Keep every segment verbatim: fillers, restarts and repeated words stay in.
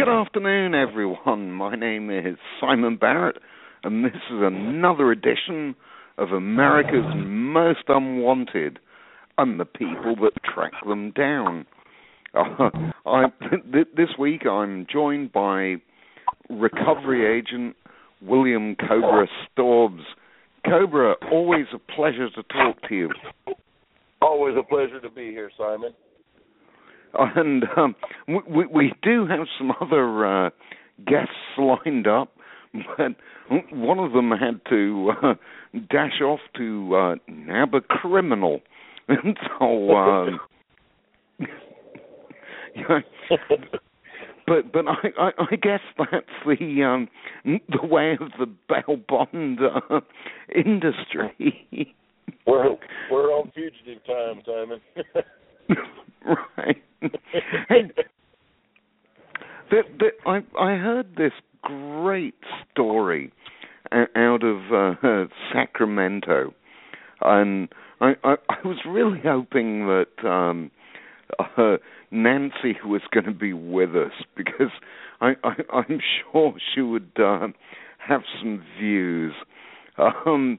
Good afternoon, everyone. My name is Simon Barrett, and this is another edition of America's Most Unwanted and the People That Track Them Down. Uh, I, th- this week I'm joined by recovery agent William Cobra Storbs. Cobra, always a pleasure to talk to you. Always a pleasure to be here, Simon. And um, we, we do have some other uh, guests lined up, but one of them had to uh, dash off to uh, nab a criminal. And so, um, yeah, but but I, I, I guess that's the um, the way of the bail bond uh, industry. We're we're on fugitive time, Simon. Right. Hey, the, the, I, I heard this great story out of uh, Sacramento, and I, I, I was really hoping that um, uh, Nancy was going to be with us, because I, I, I'm sure she would uh, have some views. Um,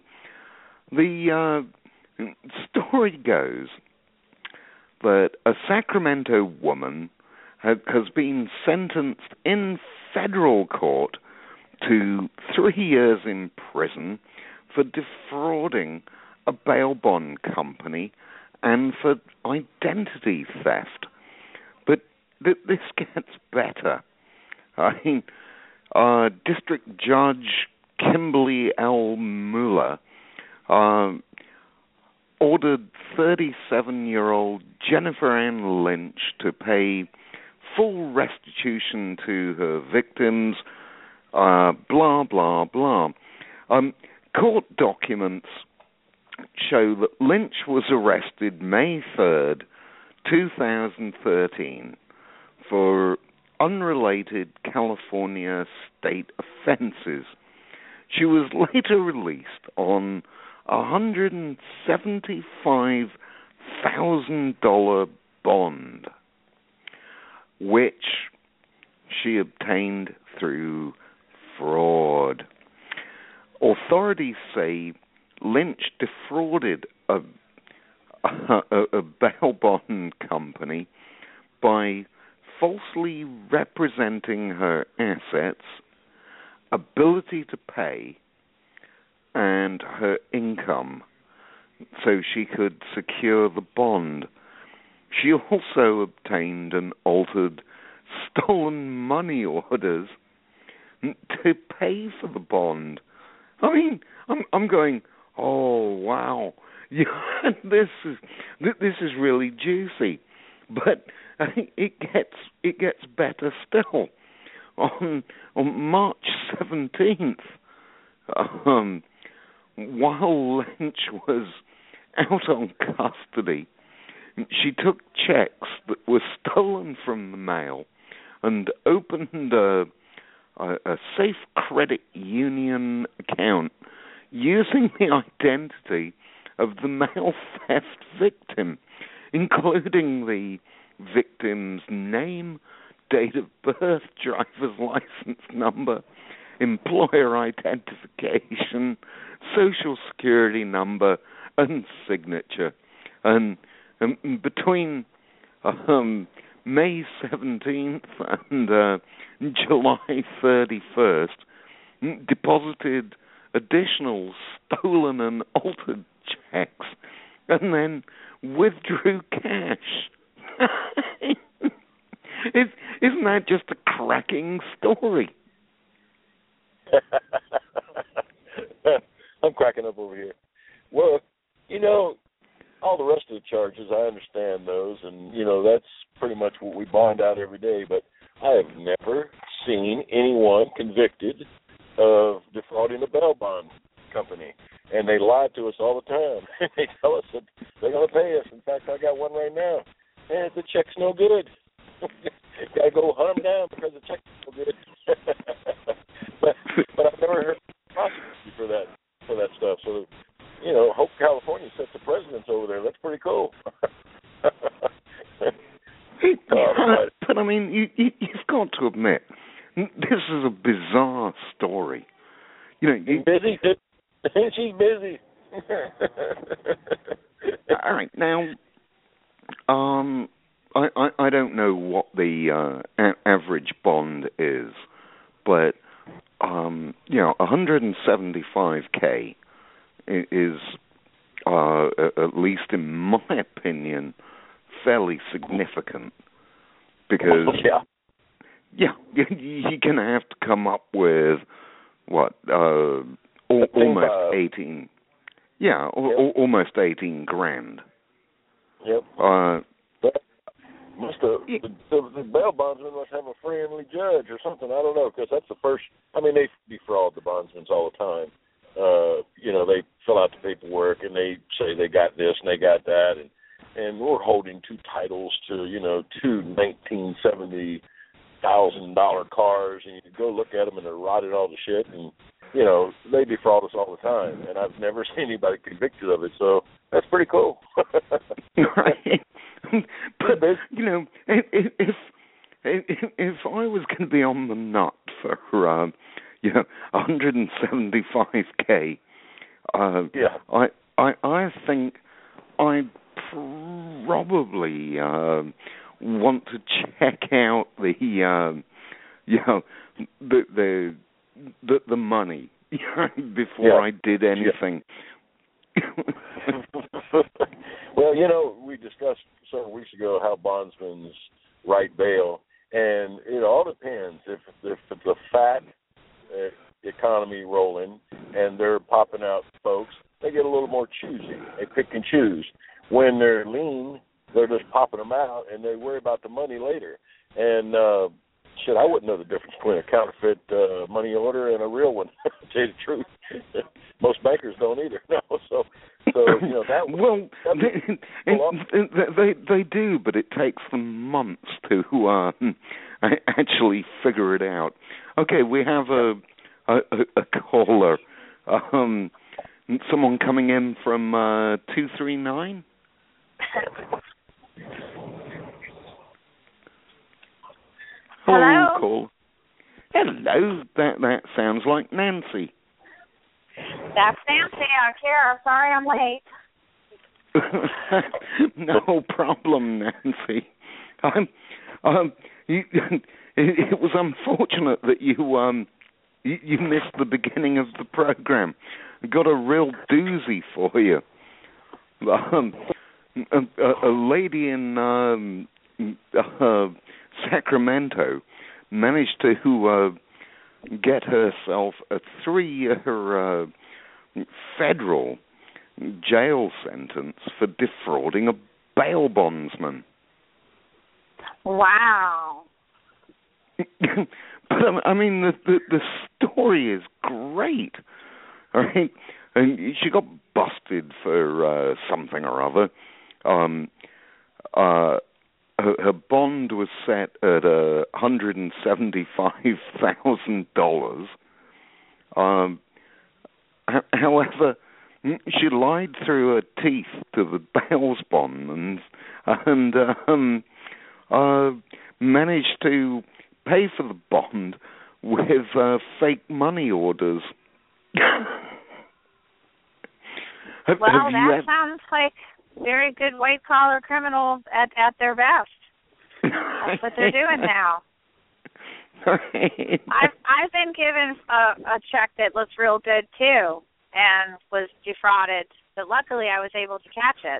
the uh, story goes that a Sacramento woman ha- has been sentenced in federal court to three years in prison for defrauding a bail bond company and for identity theft. But th- this gets better. I mean, uh, District Judge Kimberly L. Mueller uh, ordered thirty-seven-year-old Jennifer Ann Lynch to pay full restitution to her victims, uh, blah, blah, blah. Um, court documents show that Lynch was arrested May third, twenty thirteen, for unrelated California state offenses. She was later released on a one hundred seventy-five thousand dollars bond, which she obtained through fraud. Authorities say Lynch defrauded a, a, a bail bond company by falsely representing her assets, ability to pay, and her income, so she could secure the bond. She also obtained and altered stolen money orders to pay for the bond. I mean, I'm I'm going, oh wow, yeah, this is this is really juicy, but it gets it gets better still. On on March seventeenth, um. while Lynch was out on custody, she took checks that were stolen from the mail and opened a, a, a safe credit union account using the identity of the mail theft victim, including the victim's name, date of birth, driver's license number, employer identification, social security number, and signature. And um, between um, May seventeenth and uh, July thirty-first, deposited additional stolen and altered checks, and then withdrew cash. Isn't that just a cracking story? I'm cracking up over here. Well, you know, all the rest of the charges, I understand those, and, you know, that's pretty much what we bond out every day, but I have never seen anyone convicted of defrauding a bail bond company, and they lie to us all the time. They tell us that they're going to pay us. In fact, I got one right now, and the check's no good. Got to go hunt them down because the check's no good. but but I've never heard prosecuted for that for that stuff. So, you know, Hope California sets the precedence over there. That's pretty cool. uh, but I mean, you, you, you've got to admit, this is a bizarre story. You know, you, busy. She's busy. All right, now, um, I, I I don't know what the uh, a- average bond is, but um, you know, one hundred seventy-five K is, uh, at least in my opinion, fairly significant because yeah, yeah, you're gonna have to come up with what uh, al- almost eighteen. Yeah, al- yep. al- almost eighteen grand. Yep. Uh, But must have, the, the, the bail bondsman must have a friendly judge or something. I don't know, because that's the first. I mean, they defraud the bondsmen all the time. Uh, you know, they fill out the paperwork and they say they got this and they got that, and and we're holding two titles to, you know, two nineteen seventy thousand dollar cars, and you go look at them and they're rotted all to shit, and you know, they defraud us all the time, and I've never seen anybody convicted of it, so that's pretty cool. Right. But, you know, if, if if I was going to be on the nut for, um, you know, one hundred seventy-five K, uh, yeah. I, I I think I'd probably uh, want to check out the, um, you know, the the the, the money before yeah. I did anything. Yeah. Well, you know, we discussed several weeks ago how bondsmen write bail, and it all depends. If, if it's a fat uh, economy rolling and they're popping out folks, they get a little more choosy. They pick and choose. When they're lean, they're just popping them out, and they worry about the money later. And uh, shit, I wouldn't know the difference between a counterfeit uh, money order and a real one. To tell you the truth, most bankers don't either. No, so so you know that. Well, they, they they do, but it takes them months to uh, actually figure it out. Okay, we have a a, a caller. Um, someone coming in from uh, two three nine. Hello. Call. Hello. That that sounds like Nancy. That's Nancy. I don't care. Sorry, I'm late. No problem, Nancy. I'm. Um. You, it, it was unfortunate that you um you, you missed the beginning of the program. I got a real doozy for you. Um, a, a, a lady in um, uh, Sacramento managed to uh, get herself a three-year uh, federal jail sentence for defrauding a bail bondsman. Wow. But I mean, the, the the story is great. All right, and she got busted for uh, something or other. Um, uh, her, her bond was set at uh, one hundred seventy-five thousand dollars. Um, h- however, she lied through her teeth to the bail bondsman and um, uh, managed to pay for the bond with uh, fake money orders. have, well, have that ever... sounds like very good white-collar criminals at, at their best. That's what they're doing now. I've I've been given a, a check that looks real good too, and was defrauded. But luckily, I was able to catch it.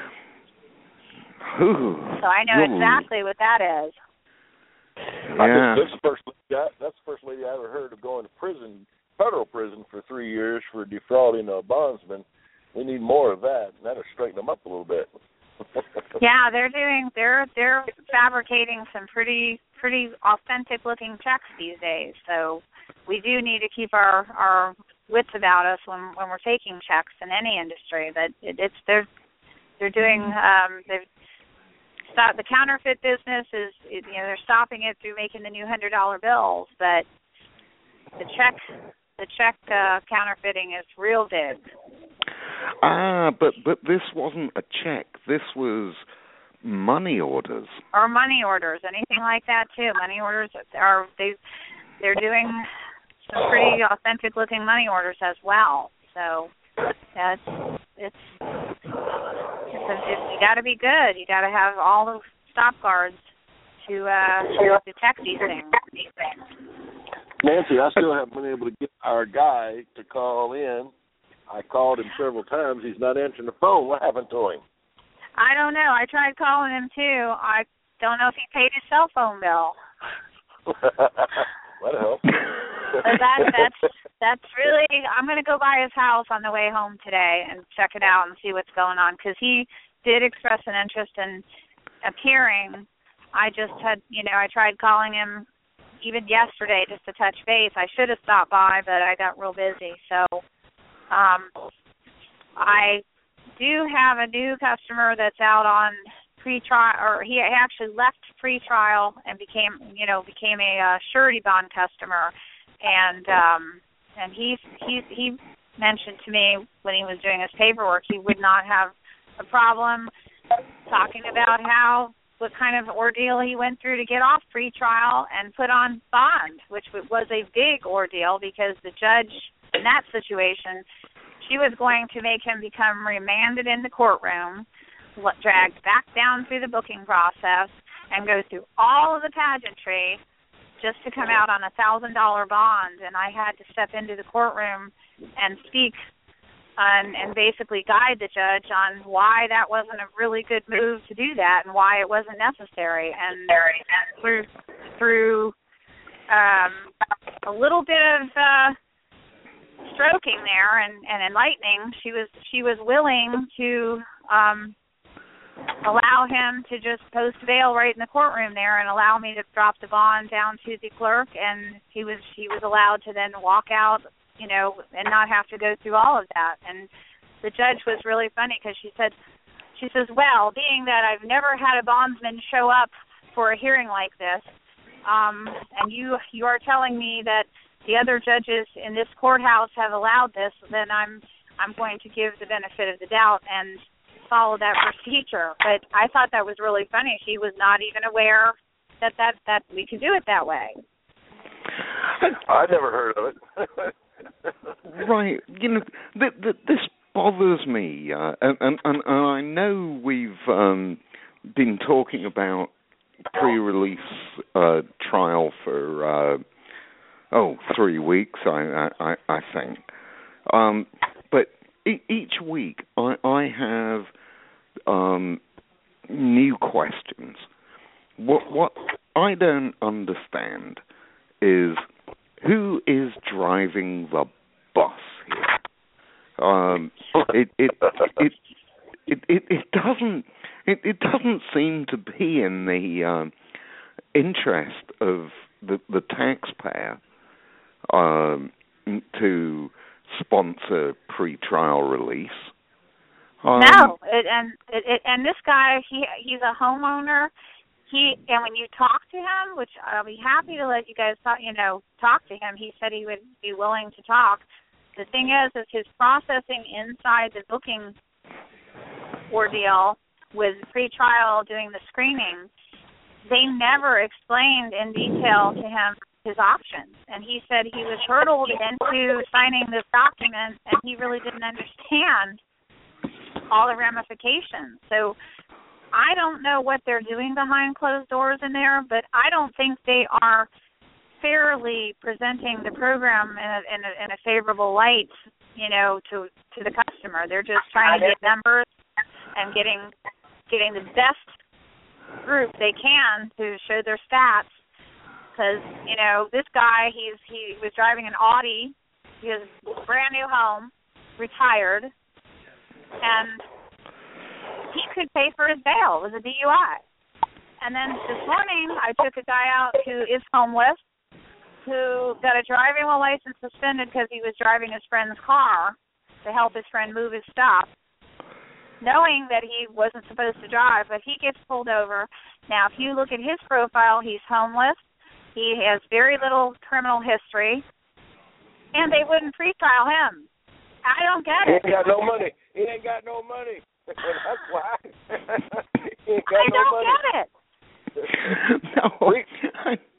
Ooh, so I know ooh. exactly what that is. Yeah. That's the first lady, that's the first lady I ever heard of going to prison, federal prison, for three years for defrauding a bondsman. We need more of that, and that'll straighten them up a little bit. Yeah, they're doing they're they're fabricating some pretty pretty authentic looking checks these days. So we do need to keep our, our wits about us when when we're taking checks in any industry. That it, it's they're they're doing um, they've stop the counterfeit business is you know they're stopping it through making the new hundred dollar bills, but the check the check uh, counterfeiting is real big. Ah, but but this wasn't a check. This was money orders. Or money orders, anything like that too. Money orders are they they're doing some pretty authentic looking money orders as well. So that's it's it's, it's you got to be good. You got to have all the stop guards to uh, detect these things. Nancy, I still haven't been able to get our guy to call in. I called him several times. He's not answering the phone. What happened to him? I don't know. I tried calling him too. I don't know if he paid his cell phone bill. Well, but that, that's that's really. I'm going to go by his house on the way home today and check it out and see what's going on, because he did express an interest in appearing. I just had, you know, I tried calling him even yesterday just to touch base. I should have stopped by, but I got real busy. So um, I do have a new customer that's out on pre-trial, or he actually left pre-trial and became, you know, became a uh, surety bond customer, and um, and he he he mentioned to me when he was doing his paperwork he would not have a problem talking about how what kind of ordeal he went through to get off pre-trial and put on bond, which was a big ordeal because the judge in that situation, she was going to make him become remanded in the courtroom, dragged back down through the booking process, and go through all of the pageantry just to come out on a one thousand dollars bond. And I had to step into the courtroom and speak and, and basically guide the judge on why that wasn't a really good move to do that and why it wasn't necessary. And through, through um, a little bit of uh, stroking there and, and enlightening, she was she was willing to um, allow him to just post bail right in the courtroom there and allow me to drop the bond down to the clerk, and he was he was allowed to then walk out, you know, and not have to go through all of that. And the judge was really funny because she said, she says, well, being that I've never had a bondsman show up for a hearing like this, um, and you you are telling me that the other judges in this courthouse have allowed this, then I'm I'm going to give the benefit of the doubt and follow that procedure. But I thought that was really funny. She was not even aware that that, that we could do it that way. I never heard of it. Right. You know, th- th- this bothers me, uh, and, and, and I know we've um, been talking about pre-release uh, trial for, uh, oh, three weeks, I, I, I think. Um, but e- each week I, I have um, new questions. What, what I don't understand is who is driving the bus here. Um, it, it, it, it, it, it doesn't it, it doesn't seem to be in the um, interest of the, the taxpayer um, to sponsor pre-trial release. Um, no, it, and it, it, and this guy, he he's a homeowner. He and when you talk to him, which I'll be happy to let you guys talk, you know, talk to him. He said he would be willing to talk. The thing is, is his processing inside the booking ordeal with pre-trial doing the screening. They never explained in detail to him his options, and he said he was hurdled into signing this document, and he really didn't understand all the ramifications. So I don't know what they're doing behind closed doors in there, but I don't think they are fairly presenting the program in a, in a, in a favorable light, you know, to to the customer. They're just trying to get numbers and getting getting the best group they can to show their stats. Because, you know, this guy, he's he was driving an Audi. He has a brand new home, retired, and he could pay for his bail. It was a D U I. And then this morning, I took a guy out who is homeless, who got a driving while license suspended because he was driving his friend's car to help his friend move his stuff, knowing that he wasn't supposed to drive, but he gets pulled over. Now, if you look at his profile, he's homeless. He has very little criminal history, and they wouldn't pre-trial him. I don't get it. He ain't got no money. He ain't got no money. That's why. He ain't got I no don't money. get it. No, I,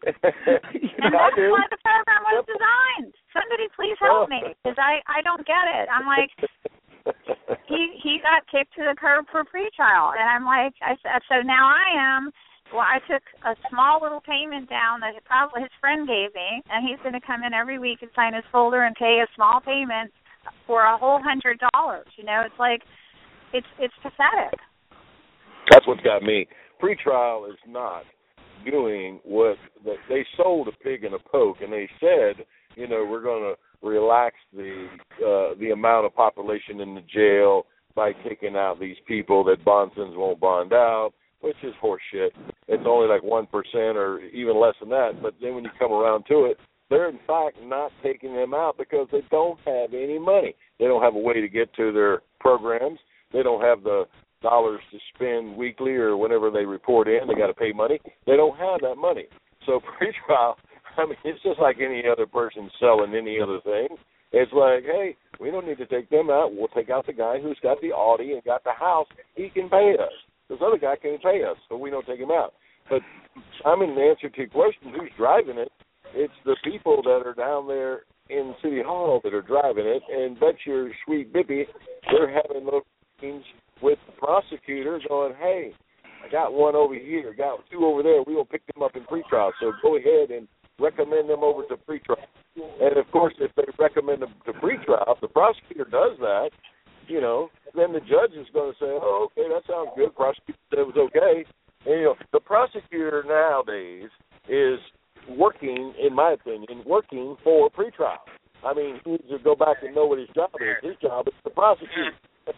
And that's why the program was designed. Somebody please help me, because I, I don't get it. I'm like, he he got kicked to the curb for pretrial, and I'm like, I said, so now I am. Well, I took a small little payment down that probably his friend gave me, and he's going to come in every week and sign his folder and pay a small payment for a whole hundred dollars. You know, it's like, it's it's pathetic. That's what's got me. Pretrial is not doing what the, they sold a pig in a poke, and they said, you know, we're going to relax the uh, the amount of population in the jail by taking out these people that Bonsons won't bond out, which is horseshit. It's only like one percent or even less than that. But then when you come around to it, they're in fact not taking them out because they don't have any money. They don't have a way to get to their programs. They don't have the dollars to spend weekly or whenever they report in. They got to pay money. They don't have that money. So pretrial, I mean, it's just like any other person selling any other thing. It's like, hey, we don't need to take them out. We'll take out the guy who's got the Audi and got the house. He can pay us. This other guy can't pay us, so we don't take him out. But, I mean, the answer to your question, who's driving it, it's the people that are down there in City Hall that are driving it, and bet your sweet bippy they're having those meetings with the prosecutor going, hey, I got one over here, got two over there. We will pick them up in pretrial, so go ahead and recommend them over to pretrial. And, of course, if they recommend them to pretrial, if the prosecutor does that, you know, then the judge is going to say, oh, okay, that sounds good. The prosecutor said it was okay. And, you know, the prosecutor nowadays is working, in my opinion, working for pretrial. I mean, he needs to go back and know what his job is. His job is to prosecute.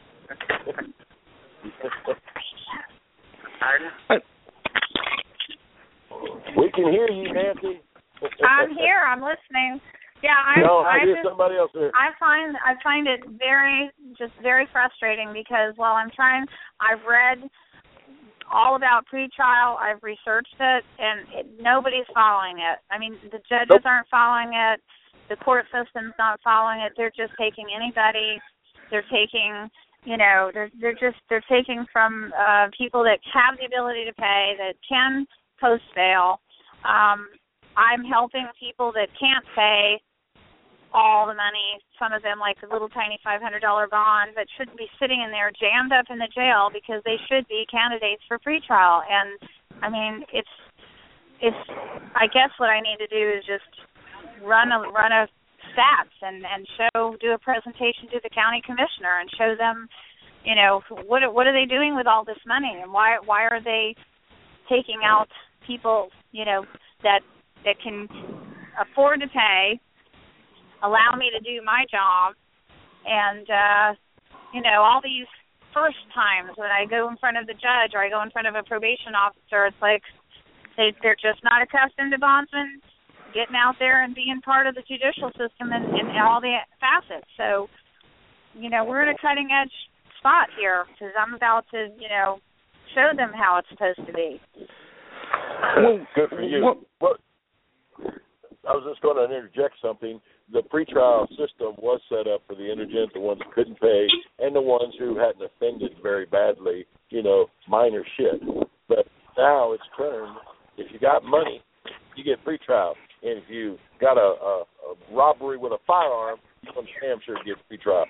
We can hear you, Nancy. I'm here. I'm listening. Yeah, I. No, I, I hear just, somebody else here. I find I find it very, just very frustrating because while I'm trying, I've read all about pretrial. I've researched it, and it, nobody's following it. I mean, the judges nope. aren't following it. The court system's not following it. They're just taking anybody. They're taking. You know, they're they're just they're taking from uh, people that have the ability to pay, that can post bail. Um, I'm helping people that can't pay all the money. Some of them like a little tiny five hundred dollar bond that shouldn't be sitting in there jammed up in the jail because they should be candidates for pretrial. And I mean, it's it's. I guess what I need to do is just run a run a. stats and, and show, do a presentation to the county commissioner and show them, you know, what what are they doing with all this money and why why are they taking out people, you know, that that can afford to pay, allow me to do my job, and, uh, you know, all these first times when I go in front of the judge or I go in front of a probation officer, it's like they, they're just not accustomed to bondsmen getting out there and being part of the judicial system in, in all the facets. So, you know, we're in a cutting-edge spot here because I'm about to, you know, show them how it's supposed to be. Well, good for you. Well, well, I was just going to interject something. The pretrial system was set up for the indigent, the ones who couldn't pay, and the ones who hadn't offended very badly, you know, minor shit. But now it's turned, if you got money, you get pretrial. And if you got a, a, a robbery with a firearm, I'm damn sure you get pretrial.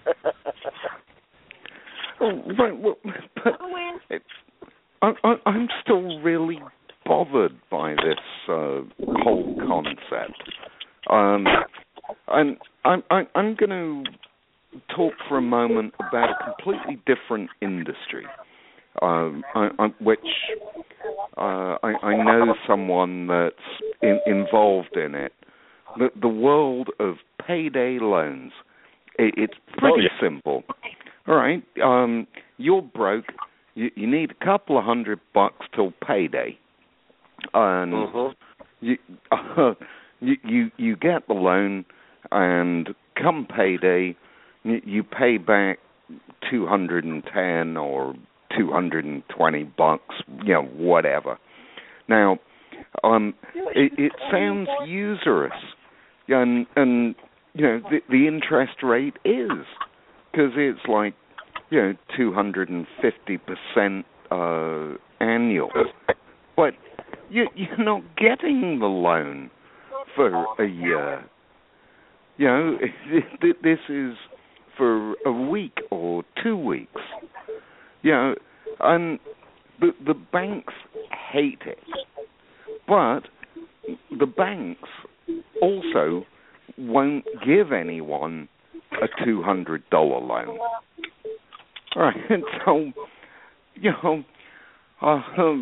Oh, right, well, but it, I, I, I'm still really bothered by this uh, whole concept. Um, and I'm, I, I'm going to talk for a moment about a completely different industry, um, I, I, which uh, I, I know someone that's in, involved in it. The, the world of payday loans. It, it's pretty oh, yeah. simple. All right, um, you're broke. You, you need a couple of hundred bucks till payday, and uh-huh. you, uh, you you you get the loan, and come payday, you, you pay back two hundred and ten or two hundred and twenty bucks, you know, whatever. Now, um, it, it sounds usurious, and and you know the, the interest rate is. Because it's like, you know, two hundred fifty percent uh, annual. But you, you're not getting the loan for a year. You know, this is for a week or two weeks. You know, and the the banks hate it, but the banks also won't give anyone a two hundred dollar loan. All right, so you know, uh,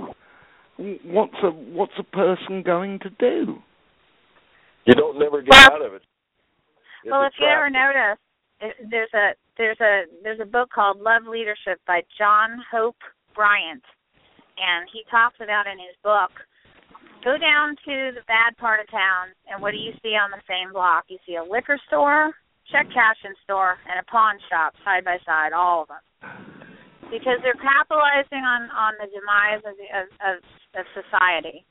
what's a what's a person going to do? You don't never get well, out of it. It's well, if you trap. ever notice, it, there's a there's a there's a book called Love Leadership by John Hope Bryant, and he talks about in his book. Go down to the bad part of town, and what do you see on the same block? You see a liquor store, check cashing store, and a pawn shop side by side, all of them, because they're capitalizing on, on the demise of, the, of, of, of society.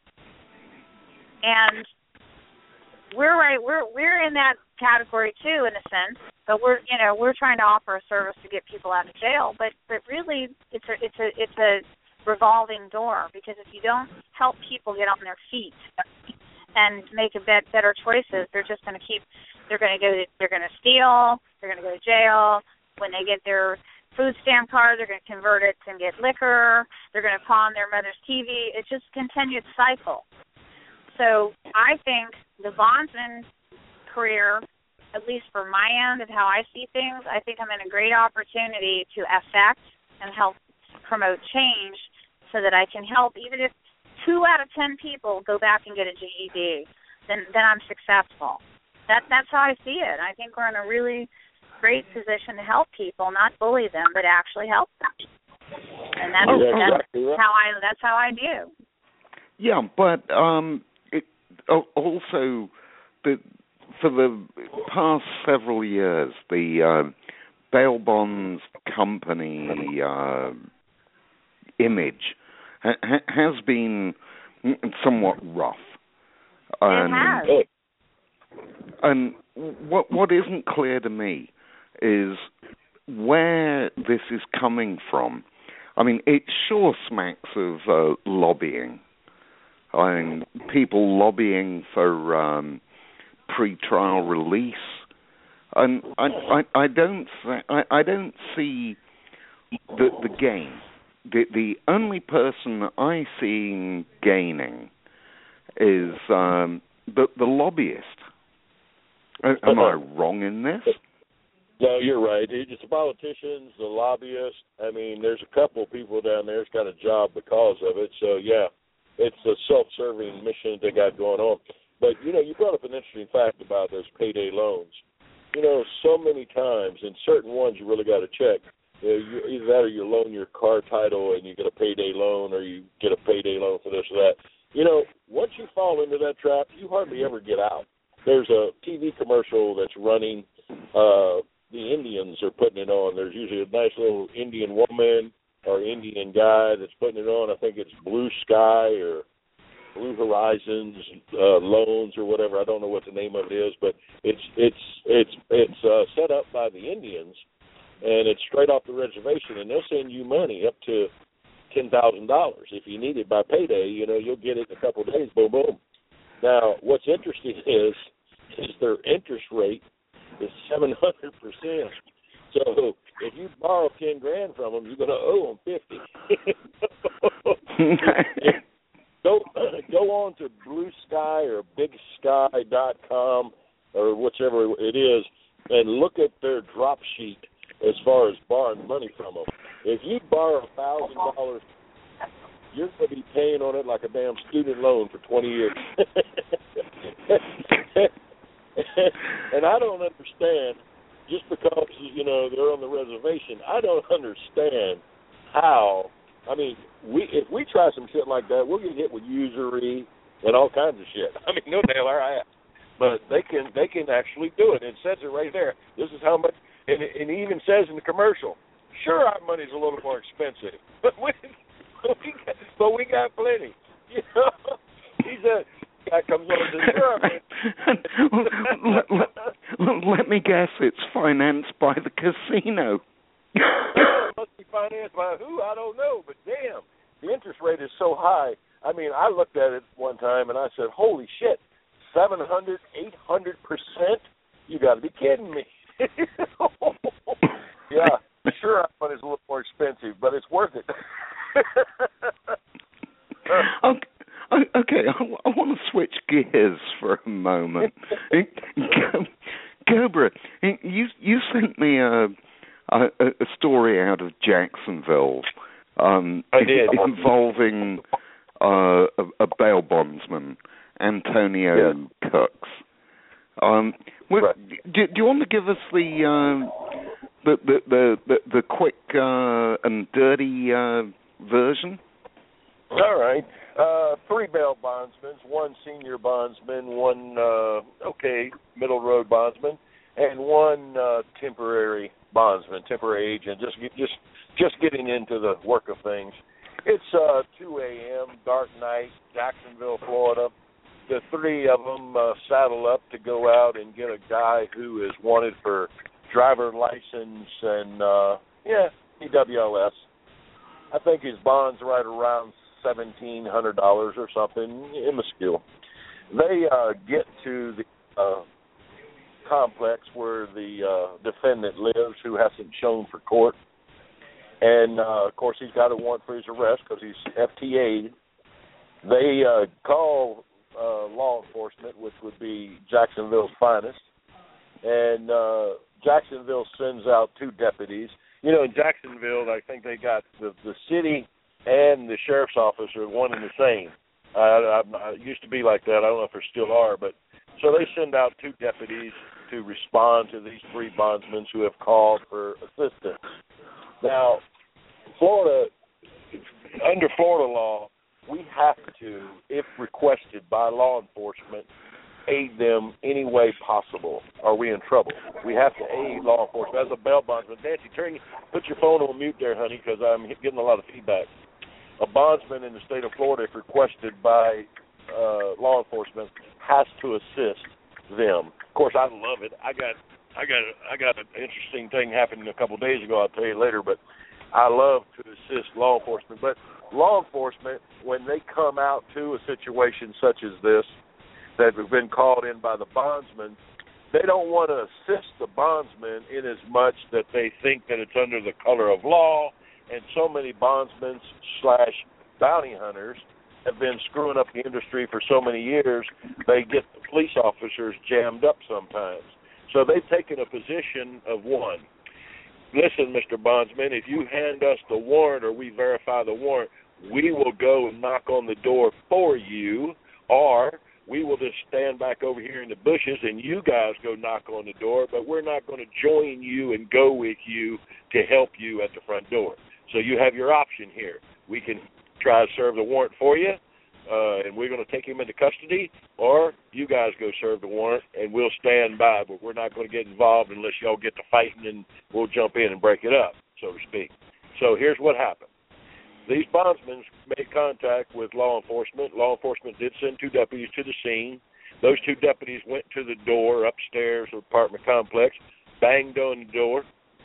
And we're right. We're we're in that category too, in a sense. But we're you know we're trying to offer a service to get people out of jail. But but really, it's a it's a it's a revolving door, because if you don't help people get on their feet and make a bet, better choices, they're just going to keep. They're going to go. They're going to steal. They're going to go to jail. When they get their food stamp card, they're going to convert it and get liquor. They're going to pawn their mother's T V. It's just a continued cycle. So I think the bondsman career, at least for my end of how I see things, I think I'm in a great opportunity to affect and help promote change so that I can help. Even if two out of ten people go back and get a G E D, then then I'm successful. That that's how I see it. I think we're in a really great position to help people, not bully them, but actually help them. And that's, yeah, that's exactly right. how I that's how I do. Yeah, but um, it also the for the past several years, the uh, bail bonds company uh, image ha- ha- has been somewhat rough. And, it has. And what what isn't clear to me is where this is coming from. I mean, it sure smacks of uh, lobbying. I mean, people lobbying for um, pre-trial release, and I, I, I don't I, I don't see the the gain. The the only person I see gaining is um, the the lobbyist. Am I wrong in this? No, you're right. It's the politicians, the lobbyists. I mean, there's a couple of people down there that's got a job because of it. So, yeah, it's a self-serving mission they got going on. But, you know, you brought up an interesting fact about those payday loans. You know, so many times, in certain ones you really got to check. You know, you, either that or you loan your car title and you get a payday loan, or you get a payday loan for this or that. You know, once you fall into that trap, you hardly ever get out. There's a T V commercial that's running. Uh, the Indians are putting it on. There's usually a nice little Indian woman or Indian guy that's putting it on. I think it's Blue Sky or Blue Horizons uh, loans or whatever. I don't know what the name of it is, but it's it's it's it's uh, set up by the Indians, and it's straight off the reservation, and they'll send you money up to ten thousand dollars if you need it by payday. You know, you'll get it in a couple of days. Boom, boom. Now, what's interesting is is their interest rate is seven hundred percent. So if you borrow ten grand from them, you're going to owe them fifty. go go on to Blue Sky or Big Sky dot com or whichever it is, and look at their drop sheet as far as borrowing money from them. If you borrow a thousand dollars, you're going to be paying on it like a damn student loan for twenty years. And I don't understand, just because, you know, they're on the reservation, I don't understand how, I mean, we if we try some shit like that, we'll get hit with usury and all kinds of shit. I mean, no nail our ass. But they can they can actually do it. It says it right there. This is how much, and it, and it even says in the commercial, sure, our money's a little more expensive, but we, but we, got, but we got plenty. You know, he's a... Guy comes on to let, let, let, let me guess, it's financed by the casino. It must be financed by who? I don't know, but damn, the interest rate is so high I mean, I looked at it one time and I said, holy shit, seven hundred, eight hundred percent? You got to be kidding me. Yeah, sure, iPhone is a little more expensive, but it's worth it. okay, okay, I, I want to switch gears for a moment. Cobra, you you sent me a a, a story out of Jacksonville. Um, I did. Involving uh, a, a bail bondsman, Antonio yeah. Cooks. Um, well, right. do, do you want to give us the uh, the, the the the the quick uh, and dirty uh, version? All right. Uh, three bail bondsmen, one senior bondsman, one uh, okay middle road bondsman, and one uh, temporary bondsman, temporary agent. Just just just getting into the work of things. It's uh, two a.m., dark night, Jacksonville, Florida. The three of them uh, saddle up to go out and get a guy who is wanted for driver license and, uh, yeah, E W L S. I think his bond's right around seventeen hundred dollars or something, minuscule. They uh, get to the uh, complex where the uh, defendant lives who hasn't shown for court. And, uh, of course, he's got a warrant for his arrest because he's F T A'd. They uh, call uh, law enforcement, which would be Jacksonville's finest. And uh, Jacksonville sends out two deputies. You know, in Jacksonville, I think they got the, the city and the sheriff's office are one and the same. Uh, I, I, it used to be like that. I don't know if there still are. But so they send out two deputies to respond to these three bondsmen who have called for assistance. Now, Florida, under Florida law, we have to, if requested by law enforcement, aid them any way possible. Are we in trouble? We have to aid law enforcement. As a bail bondsman, Nancy, turn, put your phone on mute there, honey, because I'm getting a lot of feedback. A bondsman in the state of Florida, if requested by uh, law enforcement, has to assist them. Of course, I love it. I got, I got, I got an interesting thing happening a couple of days ago. I'll tell you later, but I love to assist law enforcement. But law enforcement, when they come out to a situation such as this, that have been called in by the bondsman, they don't want to assist the bondsman in as much that they think that it's under the color of law, and so many bondsmen slash bounty hunters have been screwing up the industry for so many years, they get the police officers jammed up sometimes. So they've taken a position of one. Listen, Mister Bondsman, if you hand us the warrant or we verify the warrant, we will go and knock on the door for you, or we will just stand back over here in the bushes and you guys go knock on the door, but we're not going to join you and go with you to help you at the front door. So you have your option here. We can try to serve the warrant for you, uh, and we're going to take him into custody, or you guys go serve the warrant and we'll stand by, but we're not going to get involved unless y'all get to fighting, and we'll jump in and break it up, so to speak. So here's what happened. These bondsmen made contact with law enforcement. Law enforcement did send two deputies to the scene. Those two deputies went to the door upstairs of the apartment complex, banged on the door.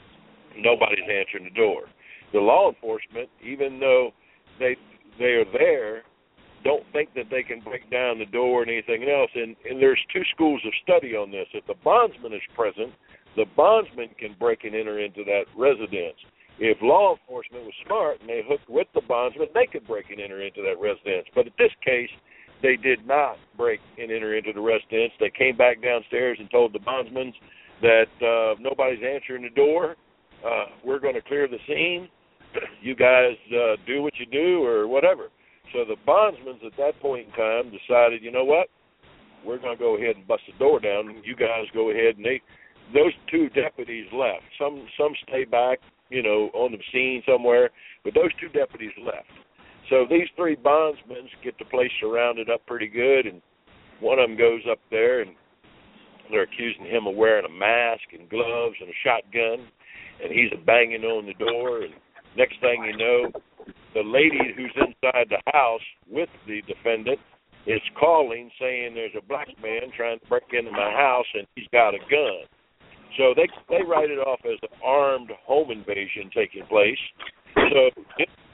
Nobody's answering the door. The law enforcement, even though they they are there, don't think that they can break down the door and anything else. And, and there's two schools of study on this. If the bondsman is present, the bondsman can break and enter into that residence. If law enforcement was smart and they hooked with the bondsman, they could break and enter into that residence. But in this case, they did not break and enter into the residence. They came back downstairs and told the bondsmen that uh, nobody's answering the door. Uh, we're going to clear the scene. You guys uh, do what you do or whatever. So the bondsmen at that point in time decided, you know what, we're going to go ahead and bust the door down. You guys go ahead. And they, those two deputies left. Some some stay back, you know, on the scene somewhere, but those two deputies left. So these three bondsmen get the place surrounded up pretty good, and one of them goes up there, and they're accusing him of wearing a mask and gloves and a shotgun, and he's banging on the door, and next thing you know, the lady who's inside the house with the defendant is calling, saying there's a black man trying to break into my house, and he's got a gun. So they they write it off as an armed home invasion taking place. So it,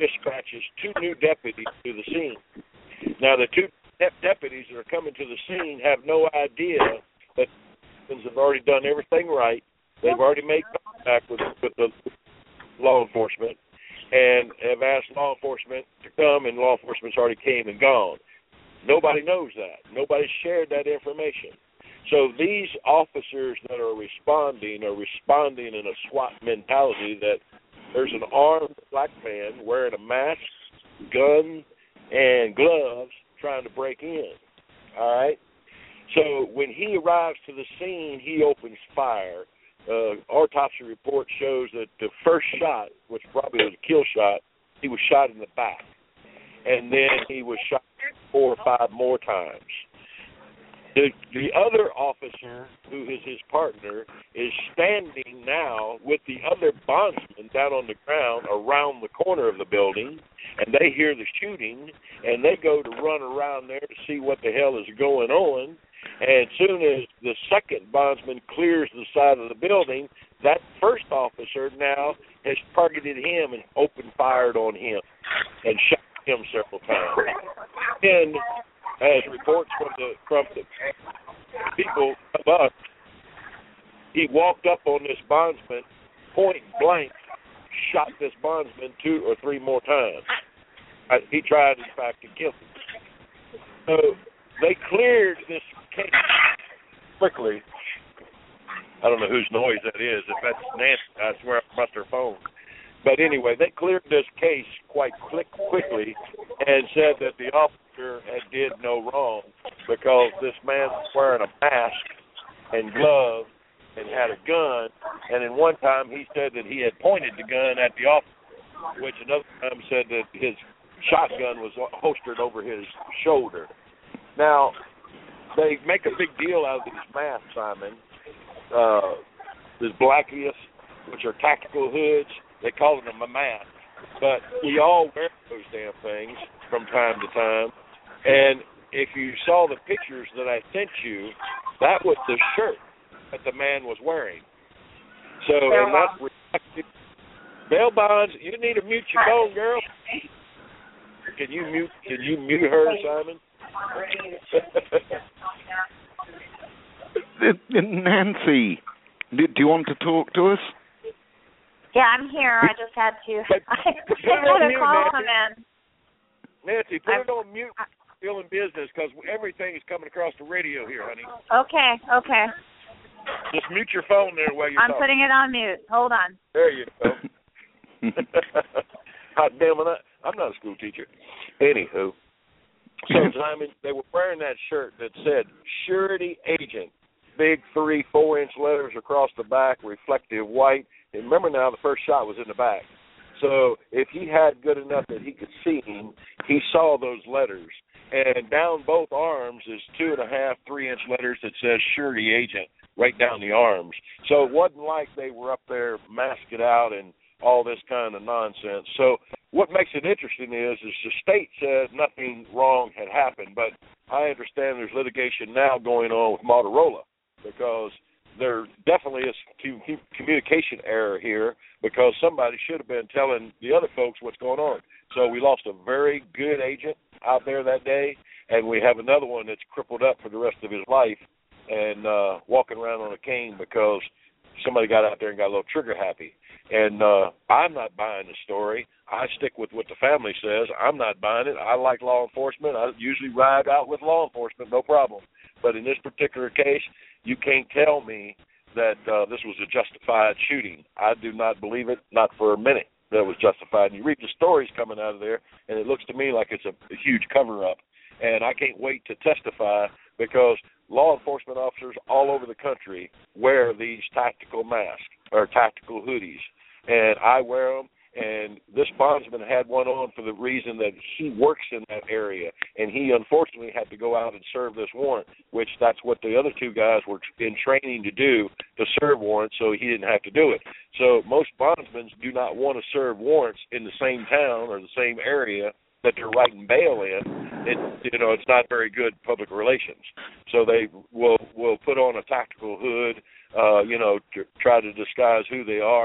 dispatches two new deputies to the scene. Now, the two de- deputies that are coming to the scene have no idea that have already done everything right. They've already made contact with, with the law enforcement and have asked law enforcement to come, and law enforcement's already came and gone. Nobody knows that. Nobody shared that information. So these officers that are responding are responding in a SWAT mentality that there's an armed black man wearing a mask, gun, and gloves trying to break in. All right? So when he arrives to the scene, he opens fire. Uh, autopsy report shows that the first shot, which probably was a kill shot, he was shot in the back. And then he was shot four or five more times. The, the other officer, who is his partner, is standing now with the other bondsman down on the ground around the corner of the building, and they hear the shooting, and they go to run around there to see what the hell is going on. And as soon as the second bondsman clears the side of the building, that first officer now has targeted him and opened fired on him and shot him several times. And as reports from the from the people above, he walked up on this bondsman, point blank, shot this bondsman two or three more times. I, he tried, in fact, to kill him. So they cleared this case quickly. I don't know whose noise that is. If that's Nancy, I swear I must her phone. But anyway, they cleared this case quite quick, quickly and said that the officer had did no wrong because this man was wearing a mask and gloves and had a gun. And in one time he said that he had pointed the gun at the officer, which another time said that his shotgun was holstered over his shoulder. Now, they make a big deal out of these masks, Simon. Uh, this blackiest, which are tactical hoods, they call them a mask. But we all wear those damn things from time to time. And if you saw the pictures that I sent you, that was the shirt that the man was wearing. So, and that's reflective. Bail bonds, you need to mute your phone, girl. Can you mute? Can you mute her, Simon? Nancy, do you want to talk to us? Yeah, I'm here. I just had to. I had a call come in. Nancy, put it on mute. Still in business because everything is coming across the radio here, honey. Okay, okay. Just mute your phone there while you're I'm talking. putting it on mute. Hold on. There you go. God damn it, I'm not a school teacher. Anywho, so Simon, they were wearing that shirt that said "Surety Agent," big three, four-inch letters across the back, reflective white. And remember now, the first shot was in the back. So if he had good enough that he could see him, he saw those letters. And down both arms is two and a half, three-inch letters that says "Surety Agent" right down the arms. So it wasn't like they were up there masked out and all this kind of nonsense. So what makes it interesting is, is the state says nothing wrong had happened, but I understand there's litigation now going on with Motorola because there definitely is communication error here because somebody should have been telling the other folks what's going on. So we lost a very good agent out there that day, and we have another one that's crippled up for the rest of his life and uh, walking around on a cane because somebody got out there and got a little trigger happy. And uh, I'm not buying the story. I stick with what the family says. I'm not buying it. I like law enforcement. I usually ride out with law enforcement, no problem. But in this particular case, you can't tell me that uh, this was a justified shooting. I do not believe it, not for a minute, that it was justified. And you read the stories coming out of there, and it looks to me like it's a, a huge cover-up. And I can't wait to testify because law enforcement officers all over the country wear these tactical masks or tactical hoodies. And I wear them, and this bondsman had one on for the reason that he works in that area, and he unfortunately had to go out and serve this warrant, which that's what the other two guys were in training to do, to serve warrants, so he didn't have to do it. So most bondsmen do not want to serve warrants in the same town or the same area that they're writing bail in. It, you know, it's not very good public relations. So they will will put on a tactical hood, uh, you know, to try to disguise who they are.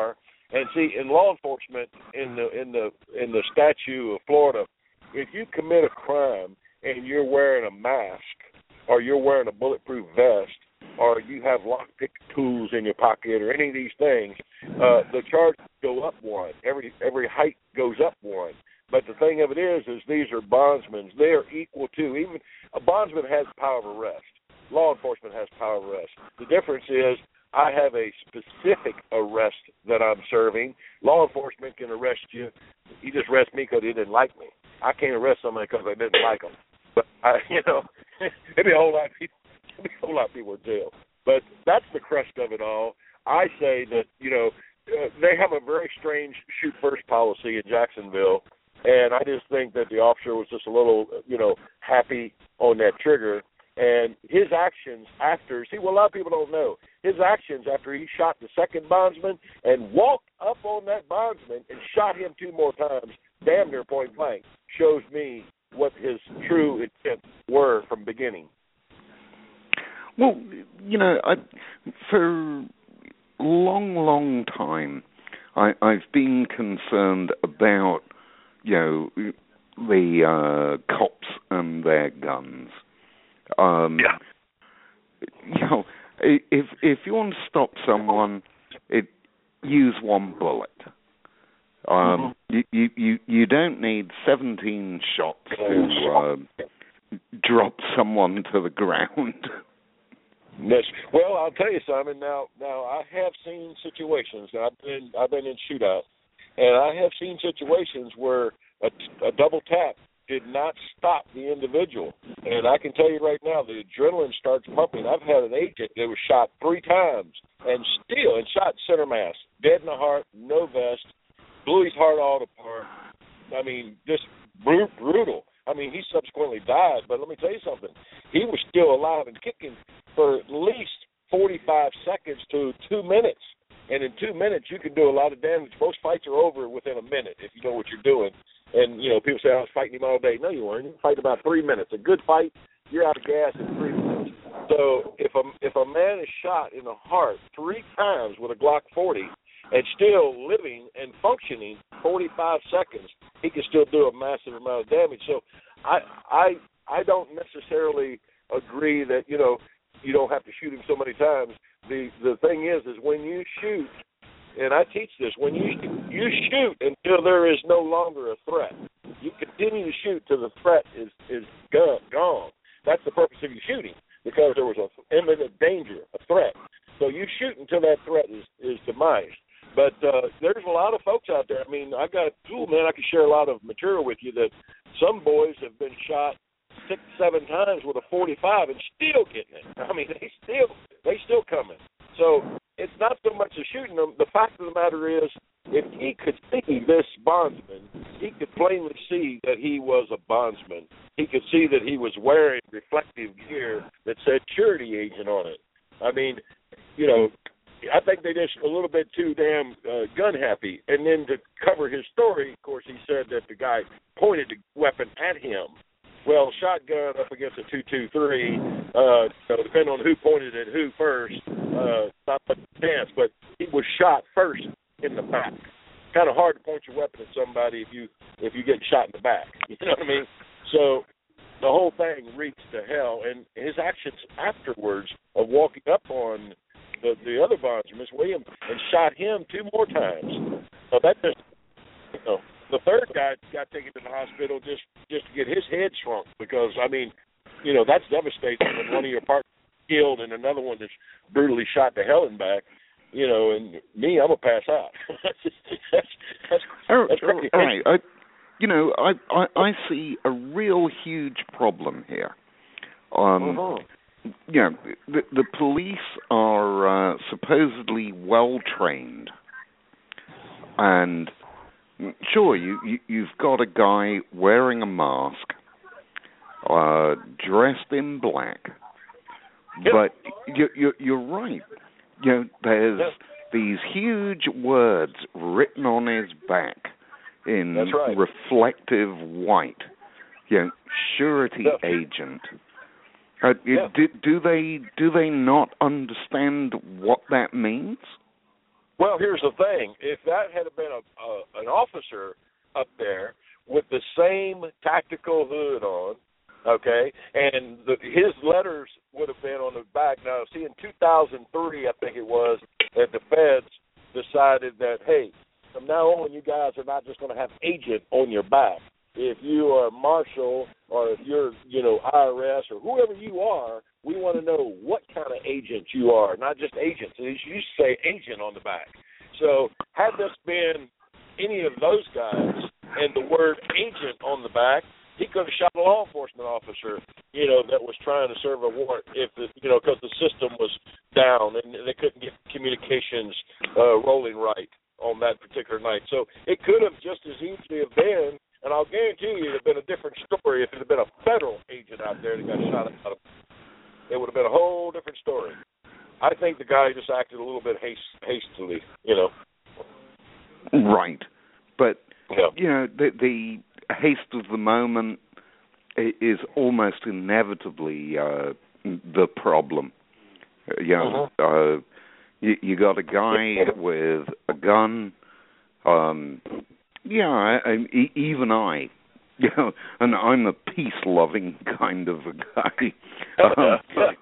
And see, in law enforcement, in the in the in the statute of Florida, if you commit a crime and you're wearing a mask, or you're wearing a bulletproof vest, or you have lockpick tools in your pocket, or any of these things, uh, the charges go up one. Every every height goes up one. But the thing of it is, is these are bondsmen. They are equal to, even a bondsman has power of arrest. Law enforcement has power of arrest. The difference is I have a specific arrest that I'm serving. Law enforcement can arrest you. You just arrest me because you didn't like me. I can't arrest somebody because I didn't like them. But I, you know, it'd be a whole lot of people. It'd be a whole lot of people in jail. But that's the crust of it all. I say that, you know, uh, they have a very strange shoot first policy in Jacksonville, and I just think that the officer was just a little, you know, happy on that trigger. And his actions after, see, what a lot of people don't know, his actions after he shot the second bondsman and walked up on that bondsman and shot him two more times, damn near point blank, shows me what his true intent were from beginning. Well, you know, I, for a long, long time, I, I've been concerned about, you know, the uh, cops and their guns. Um, yeah. You know, if if you want to stop someone, it use one bullet. Um, mm-hmm. you, you, you you don't need seventeen shots to uh, drop someone to the ground. Yes. Well, I'll tell you, Simon. Now, now I have seen situations. I've been I've been in shootouts, and I have seen situations where a, a double tap did not stop the individual. And I can tell you right now, the adrenaline starts pumping. I've had an agent that was shot three times and still, and shot center mass, dead in the heart, no vest, blew his heart all apart. I mean, just brutal. I mean, he subsequently died, but let me tell you something. He was still alive and kicking for at least forty-five seconds to two minutes. And in two minutes, you can do a lot of damage. Most fights are over within a minute if you know what you're doing. And, you know, people say, I was fighting him all day. No, you weren't. You fight about three minutes. A good fight, you're out of gas in three minutes. So if a, if a man is shot in the heart three times with a Glock forty and still living and functioning forty-five seconds, he can still do a massive amount of damage. So I I I don't necessarily agree that, you know, you don't have to shoot him so many times. The the thing is, is when you shoot, and I teach this, when you you shoot until there is no longer a threat. You continue to shoot till the threat is, is gone, gone. That's the purpose of you shooting, because there was an imminent danger, a threat. So you shoot until that threat is, is demised. But uh, there's a lot of folks out there. I mean, I got, ooh, man, I can share a lot of material with you that some boys have been shot six, seven times with a forty-five and still getting it. I mean, they still they still coming. So it's not so much the shooting them. The fact of the matter is, if he could see this bondsman, he could plainly see that he was a bondsman. He could see that he was wearing reflective gear that said security agent on it. I mean, you know, I think they just a little bit too damn uh, gun happy. And then to cover his story, of course, he said that the guy pointed the weapon at him. Well, shotgun up against a two two three, uh, so depending on who pointed at who first, uh, not much chance. But he was shot first in the back. Kind of hard to point your weapon at somebody if you if you get shot in the back. You know what I mean? So the whole thing reeks to hell. And his actions afterwards of walking up on the, the other bondsman, Miss Williams, and shot him two more times. So that just, you know, the third guy got taken to the hospital just, just to get his head shrunk because, I mean, you know, that's devastating when one of your partners is killed and another one is brutally shot to hell and back. You know, and me, I'm going to pass out. that's, that's, that's, that's crazy. All right. I, you know, I, I, I see a real huge problem here. Um, uh-huh. You know, the, the police are uh, supposedly well-trained. And sure, you, you, you've got a guy wearing a mask, uh, dressed in black. Yep. But you, you, you're right. You know, there's yep. these huge words written on his back in That's right. reflective white. You know, surety yep. agent. Uh, yep. do, do they do they not understand what that means? Well, here's the thing. If that had been a, a an officer up there with the same tactical hood on, okay, and the, his letters would have been on the back. Now, see, in two thousand three, I think it was, that the feds decided that, hey, from now on, you guys are not just going to have agent on your back. If you are marshal or if you're, you know, I R S or whoever you are, we want to know what kind of agent you are, not just agents. You used to say agent on the back. So had this been any of those guys and the word agent on the back, he could have shot a law enforcement officer, you know, that was trying to serve a warrant if, the, you know, because the system was down and they couldn't get communications uh, rolling right on that particular night. So it could have just as easily have been, and I'll guarantee you it would have been a different story if it had been a federal agent out there that got shot out of. It would have been a whole different story. I think the guy just acted a little bit haste, hastily, you know. Right. But, yeah. you know, the, the haste of the moment is almost inevitably uh, the problem. You know, uh-huh. uh, you, you got a guy with a gun. Um, yeah, I, I, even I, you know, and I'm a peace-loving kind of a guy. Um,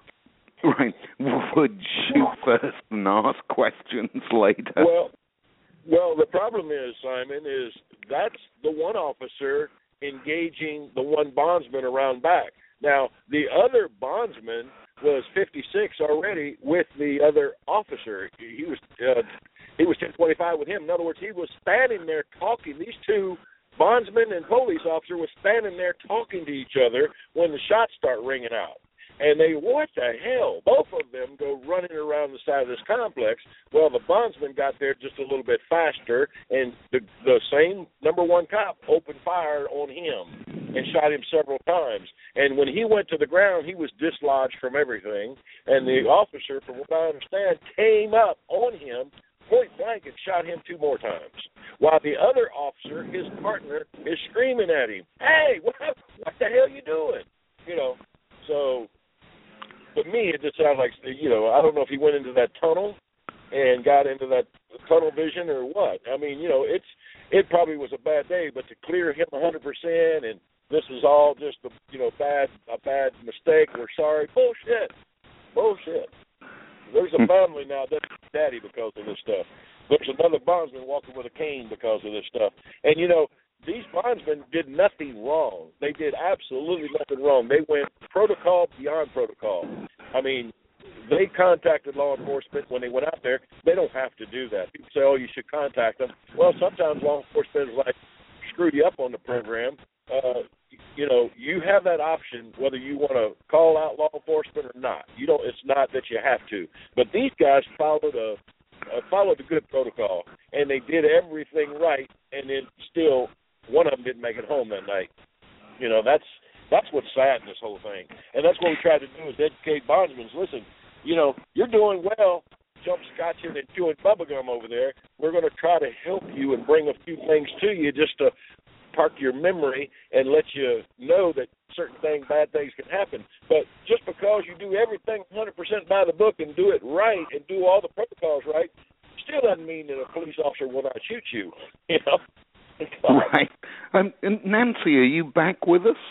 right, would shoot first and ask questions later. Well, well, the problem is, Simon, is that's the one officer engaging the one bondsman around back. Now, the other bondsman was fifty-six already with the other officer. He was uh, he was ten twenty-five with him. In other words, he was standing there talking. These two bondsman and police officer was standing there talking to each other when the shots start ringing out. And they, what the hell? Both of them go running around the side of this complex. Well, the bondsman got there just a little bit faster, and the, the same number one cop opened fire on him and shot him several times. And when he went to the ground, he was dislodged from everything. And the officer, from what I understand, came up on him point blank and shot him two more times. While the other officer, his partner, is screaming at him, "Hey, what, what the hell you doing?" You know, so... To me, it just sounds like, you know, I don't know if he went into that tunnel and got into that tunnel vision or what. I mean, you know, it's it probably was a bad day, but to clear him one hundred percent and this is all just a, you know, bad a bad mistake, we're sorry, bullshit, bullshit. There's a family now that's daddy because of this stuff. There's another bondsman walking with a cane because of this stuff. And, you know, these bondsmen did nothing wrong. They did absolutely nothing wrong. They went protocol beyond protocol. I mean, they contacted law enforcement when they went out there. They don't have to do that. People say, oh, you should contact them. Well, sometimes law enforcement is like, screwed you up on the program. Uh, you know, you have that option whether you want to call out law enforcement or not. You don't. It's not that you have to. But these guys followed a uh, followed a good protocol, and they did everything right, and then still one of them didn't make it home that night. You know, that's that's what's sad in this whole thing. And that's what we try to do is educate bondsmen. Listen, you know, you're doing well, jump scotching and chewing bubblegum over there. We're going to try to help you and bring a few things to you just to park your memory and let you know that certain things, bad things can happen. But just because you do everything one hundred percent by the book and do it right and do all the protocols right, still doesn't mean that a police officer will not shoot you, you know. Right. Um, Nancy, are you back with us?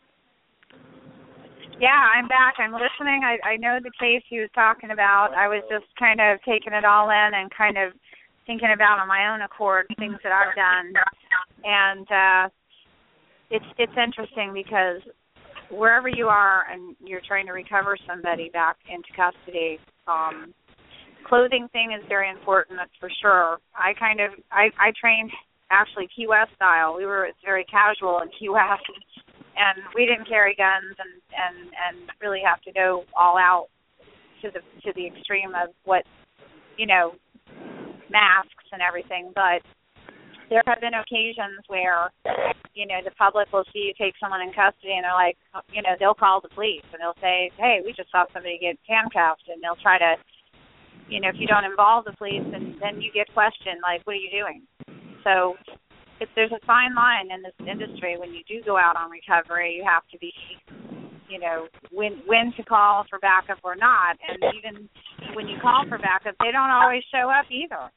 Yeah, I'm back. I'm listening. I, I know the case he was talking about. I was just kind of taking it all in and kind of thinking about on my own accord things that I've done. And uh, it's it's interesting because wherever you are and you're trying to recover somebody back into custody, um, clothing thing is very important, that's for sure. I kind of, I, I trained actually Key West style. We were it's very casual in Key West, and we didn't carry guns and, and, and really have to go all out to the to the extreme of what, you know, masks and everything. But there have been occasions where, you know, the public will see you take someone in custody and they're like, you know, they'll call the police and they'll say, hey, we just saw somebody get handcuffed, and they'll try to, you know, if you don't involve the police, then, then you get questioned, like, what are you doing? So if there's a fine line in this industry when you do go out on recovery, you have to be, you know, when when to call for backup or not. And even when you call for backup, they don't always show up either.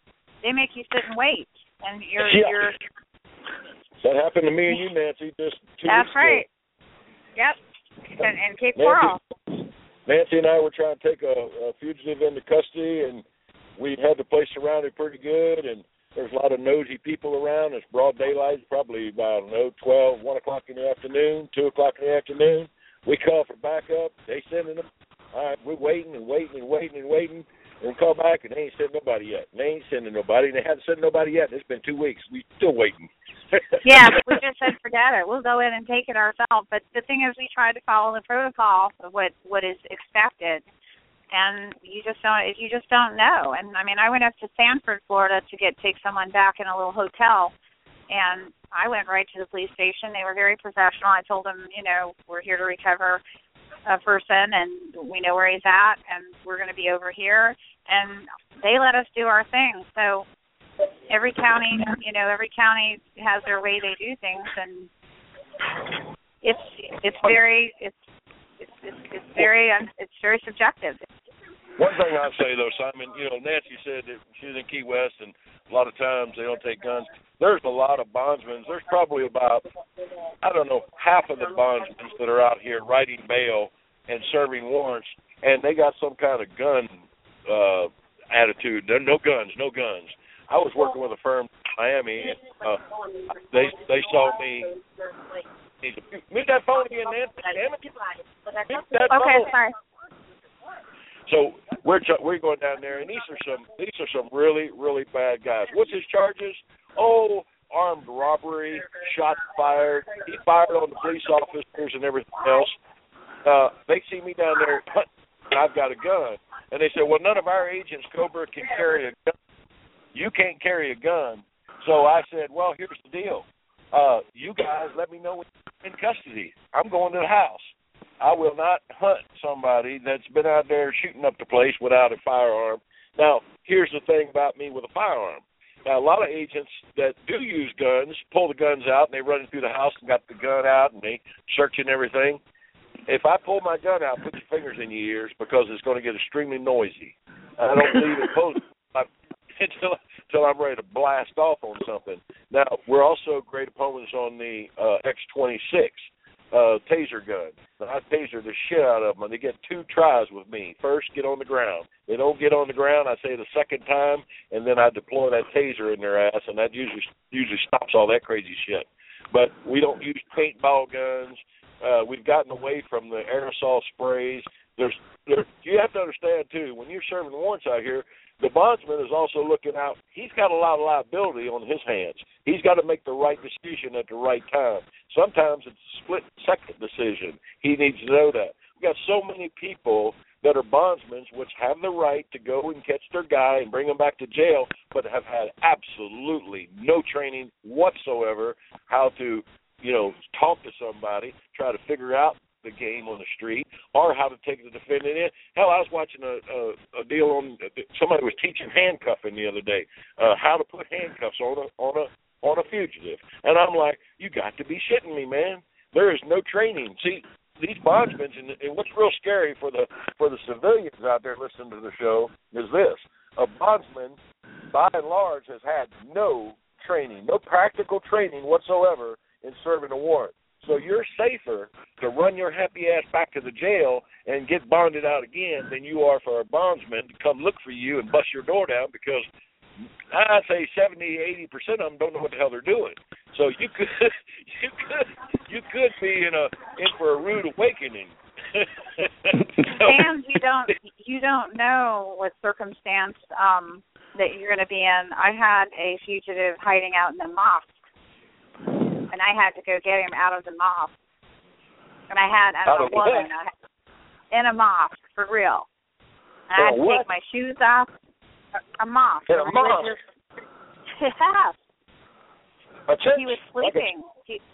they make you sit and wait, and you're yeah. you're. That happened to me and you, Nancy, just two That's weeks right. ago. Yep. And, and Cape Nancy, Coral. Nancy and I were trying to take a, a fugitive into custody, and we had the place surrounded pretty good, and there's a lot of nosy people around. It's broad daylight, probably about, I don't know, twelve, one o'clock in the afternoon, two o'clock in the afternoon. We call for backup. They sending them. All right, we're waiting and waiting and waiting and waiting. And we call back, and they ain't sending nobody yet. And they ain't sending nobody, and they haven't sent nobody yet. It's been two weeks. We still waiting. Yeah, but we just said forget it. We'll go in and take it ourselves. But the thing is, we try to follow the protocol of what what is expected, and you just don't you just don't know. And I mean, I went up to Sanford, Florida, to get take someone back in a little hotel, and I went right to the police station. They were very professional. I told them, you know, we're here to recover a person, and we know where he's at, and we're going to be over here. And they let us do our thing. So every county, you know, every county has their way they do things, and it's it's very it's it's it's, it's very it's very subjective. One thing I'd say though, Simon, you know, Nancy said that she's in Key West, and a lot of times they don't take guns. There's a lot of bondsmen. There's probably about, I don't know, half of the bondsmen that are out here writing bail and serving warrants, and they got some kind of gun uh, attitude. There no guns, no guns. I was working with a firm in Miami, and uh, they they saw me. Mute that phone again, Nancy. Damn it. Mute that phone. Okay, sorry. So we're we're going down there, and these are some these are some really really bad guys. What's his charges? Oh, armed robbery, shots fired. He fired on the police officers and everything else. Uh, they see me down there, and I've got a gun, and they said, "Well, none of our agents, Cobra, can carry a gun. You can't carry a gun." So I said, "Well, here's the deal. Uh, you guys, let me know when you're in custody. I'm going to the house. I will not hunt somebody that's been out there shooting up the place without a firearm." Now, here's the thing about me with a firearm. Now, a lot of agents that do use guns pull the guns out, and they run through the house and got the gun out, and they searching everything. If I pull my gun out, put your fingers in your ears, because it's going to get extremely noisy. I don't leave it closed until, until I'm ready to blast off on something. Now, we're also great opponents on the uh, X twenty-six. Uh, taser gun. I taser the shit out of them. They get two tries with me. First, get on the ground. They don't get on the ground, I say the second time, and then I deploy that taser in their ass, and that usually usually stops all that crazy shit. But we don't use paintball guns. Uh, we've gotten away from the aerosol sprays. There's, there, you have to understand, too, when you're serving warrants out here, the bondsman is also looking out. He's got a lot of liability on his hands. He's got to make the right decision at the right time. Sometimes it's a split-second decision. He needs to know that. We've got so many people that are bondsmen which have the right to go and catch their guy and bring him back to jail, but have had absolutely no training whatsoever how to, you know, talk to somebody, try to figure out the game on the street, or how to take the defendant in. Hell, I was watching a, a, a deal on, somebody was teaching handcuffing the other day, uh, how to put handcuffs on a on a on a fugitive, and I'm like, you got to be shitting me, man. There is no training. See, these bondsmen, and, and what's real scary for the for the civilians out there listening to the show is this: a bondsman, by and large, has had no training, no practical training whatsoever in serving a warrant. So you're safer to run your happy ass back to the jail and get bonded out again than you are for a bondsman to come look for you and bust your door down, because I'd say seventy, eighty percent of them don't know what the hell they're doing. So you could you could you could be in a in for a rude awakening. So, and you don't you don't know what circumstance um, that you're going to be in. I had a fugitive hiding out in the mosque, and I had to go get him out of the mosque. And I had I was a woman I, in a mosque, for real. And I had to what? take my shoes off. A, a mosque. In a, a mosque? Yeah. A church? He was sleeping. Like a, he,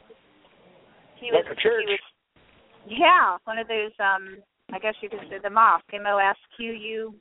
he like was, a church? He was, yeah, one of those, um, I guess you could say the mosque, M O S Q U.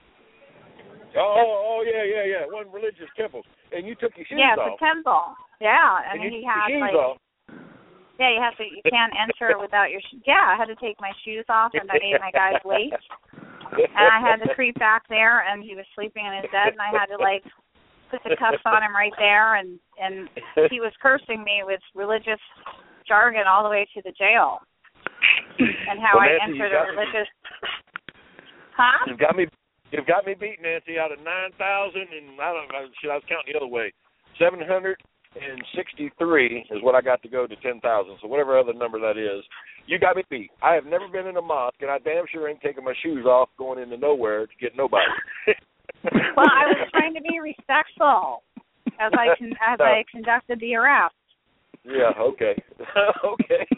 Oh, oh, yeah, yeah, yeah, one religious temple. And you took your shoes yeah, off. Yeah, it's a temple. Yeah, and, and he you had, your shoes like, off. yeah, you have to, you can't enter without your shoes. Yeah, I had to take my shoes off, and I made my guys wait. And I had to creep back there, and he was sleeping in his bed, and I had to, like, put the cuffs on him right there, and and he was cursing me with religious jargon all the way to the jail, and how well, I Nancy, entered a religious. Huh? You've got me. You've got me beat, Nancy, out of nine thousand, and I don't know. Shit, I was counting the other way. Seven hundred and sixty-three is what I got to go to ten thousand. So whatever other number that is, you got me beat. I have never been in a mosque, and I damn sure ain't taking my shoes off going into nowhere to get nobody. Well, I was trying to be respectful as I con- as I conducted the arrest. Yeah. Okay. okay.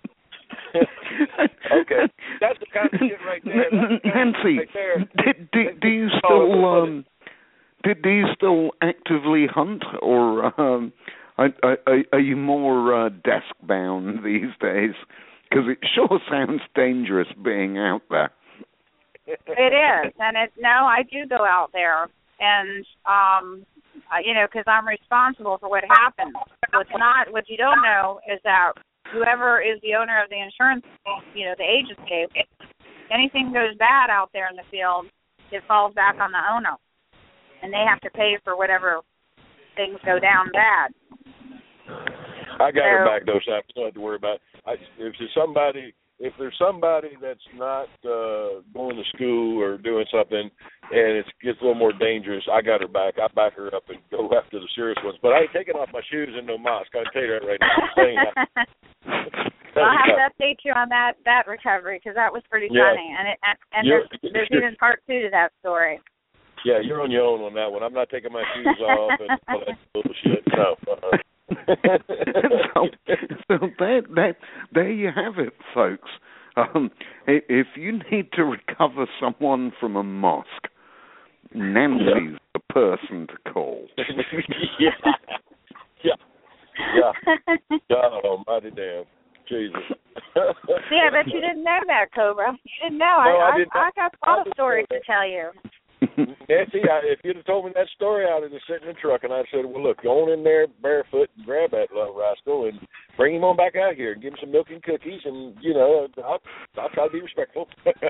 okay. That's the kind of shit right there. Nancy, right there. Did, do, do you still um, did, do you still actively hunt, or um, are, are, are you more uh, desk bound these days? Because it sure sounds dangerous being out there. It is, and it no, I do go out there, and um, uh, you know, because I'm responsible for what happens. What's not, what you don't know is that whoever is the owner of the insurance, you know, the agency, anything goes bad out there in the field, it falls back on the owner, and they have to pay for whatever things go down bad. I got so, her back though, so I don't have to worry about it. I, if there's somebody, if there's somebody that's not uh, going to school or doing something, and it gets a little more dangerous, I got her back. I back her up and go after the serious ones. But I ain't taking off my shoes in no mosque. I can tell you that right now. Well, I'll have to update you on that that recovery, because that was pretty yeah. funny, and it, and, and there's, there's even part two to that story. Yeah, you're on your own on that one. I'm not taking my shoes off and all that bullshit. No. Uh-uh. so, so that, that, there you have it, folks. Um, if you need to recover someone from a mosque, Nancy's the person to call. yeah, yeah, yeah. God almighty damn, Jesus. See, I bet you didn't know that, Cobra. You didn't know. No, I, I, didn't, I, I got a lot of stories to tell you. Nancy, I, if you'd have told me that story, I'd have just sat in the truck and I'd said, well, look, go on in there barefoot and grab that little rascal and bring him on back out here and give him some milk and cookies, and, you know, I'll, I'll try to be respectful.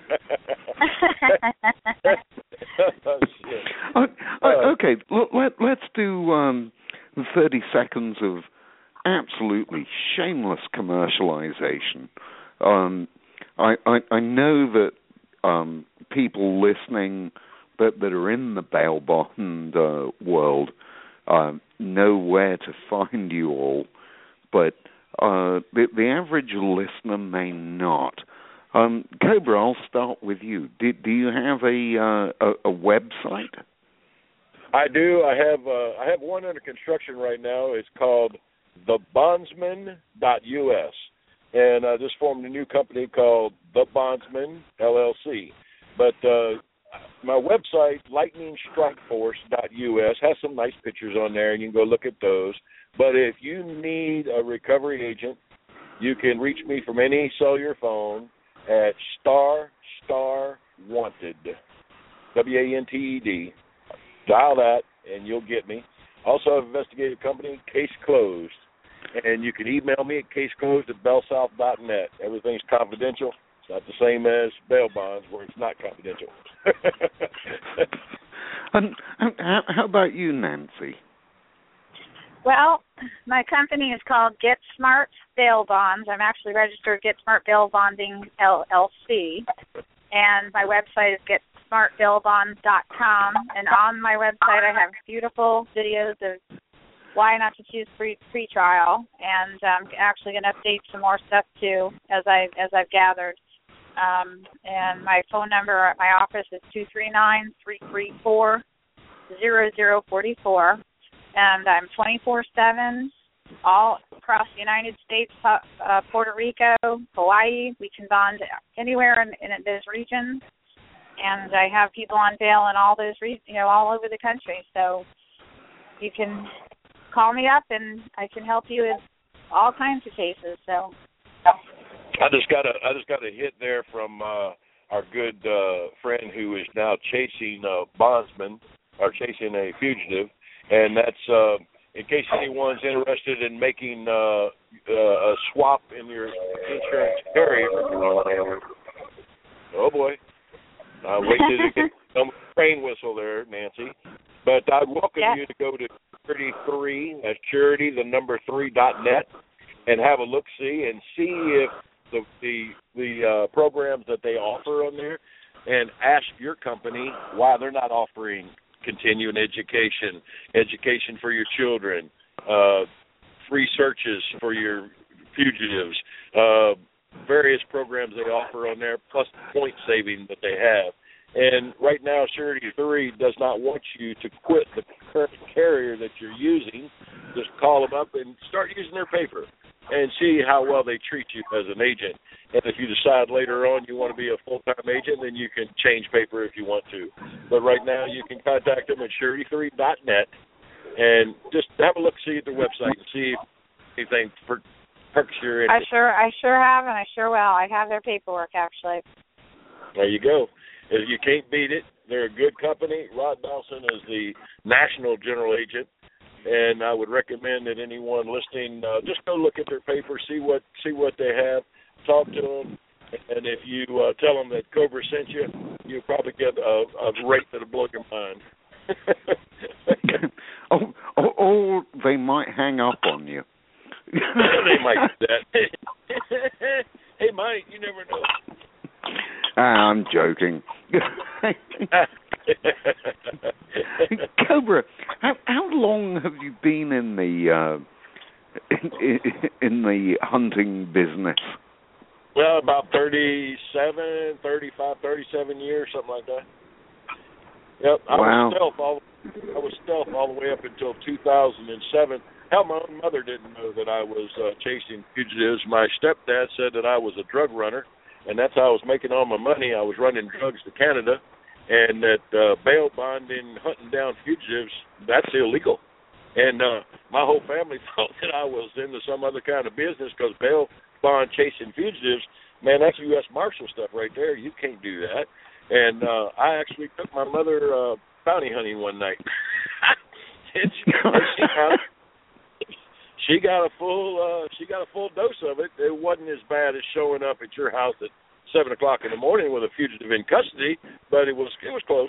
oh, uh, okay, L- let, let's do um, thirty seconds of absolutely shameless commercialization. Um, I, I, I know that um, people listening that, that are in the bail bond uh, world uh, know where to find you all, but uh, the, the average listener may not. Um, Cobra, I'll start with you. Do, do you have a, uh, a a website? I do. I have uh, I have one under construction right now. It's called the bondsman dot U S, and I just formed a new company called The Bondsman L L C. But uh, my website, lightning strike force dot U S, has some nice pictures on there, and you can go look at those. But if you need a recovery agent, you can reach me from any cellular phone at star star wanted, W A N T E D. Dial that, and you'll get me. Also, I have an investigative company, Case Closed, and you can email me at case closed at bell south dot net. Everything's confidential. It's not the same as bail bonds, where it's not confidential. And how, how about you, Nancy? Well, my company is called Get Smart Bail Bonds. I'm actually registered Get Smart Bail Bonding L L C, and my website is get smart bail bonds dot com. And on my website, I have beautiful videos of why not to choose free free trial, and I'm actually going to update some more stuff too as I as I've gathered. Um, and my phone number at my office is two three nine, three three four, zero zero four four. And I'm twenty-four seven all across the United States, uh, Puerto Rico, Hawaii. We can bond anywhere in, in those regions. And I have people on bail in all those regions, you know, all over the country. So you can call me up, and I can help you with all kinds of cases. So I just got a I just got a hit there from uh, our good uh, friend who is now chasing a bondsman or chasing a fugitive. And that's, uh, in case anyone's interested in making uh, uh, a swap in your insurance carrier. Oh, boy. Uh, wait till you get some train whistle there, Nancy. But I'd welcome Yeah. you to go to Charity three, that's charity, the number three dot net, and have a look-see and see if the the, the uh, programs that they offer on there, and ask your company why they're not offering continuing education, education for your children, uh, free searches for your fugitives, uh, various programs they offer on there, plus the point saving that they have. And right now, Charity three does not want you to quit the current carrier that you're using. Just call them up and start using their paper and see how well they treat you as an agent. And if you decide later on you want to be a full-time agent, then you can change paper if you want to. But right now, you can contact them at charity three dot net and just have a look-see at their website and see if anything per- perks your I interest. sure, I sure have, and I sure will. I have their paperwork actually. There you go. If you can't beat it, they're a good company. Rod Dawson is the national general agent, and I would recommend that anyone listening uh, just go look at their paper, see what see what they have, talk to them, and if you uh, tell them that Cobra sent you, you'll probably get a, a rate that'll blow your mind. oh, or, or they might hang up on you. They might do that. Hey, Mike, you never know. I'm joking. Cobra, how, how long have you been in the uh, in, in the hunting business? Well, about thirty-seven, thirty-five, thirty-seven years, something like that. Yep, I Wow. was stealth all I was stealth all the way up until two thousand seven. Hell, my own mother didn't know that I was uh, chasing fugitives. My stepdad said that I was a drug runner, and that's how I was making all my money. I was running drugs to Canada, and that uh, bail bonding, hunting down fugitives, that's illegal. And uh, my whole family thought that I was into some other kind of business because bail bond chasing fugitives, man, that's U S Marshal stuff right there. You can't do that. And uh, I actually took my mother uh, bounty hunting one night. and she, and she, got, she got a full uh, she got a full dose of it. It wasn't as bad as showing up at your house at seven o'clock in the morning with a fugitive in custody, but it was it was close.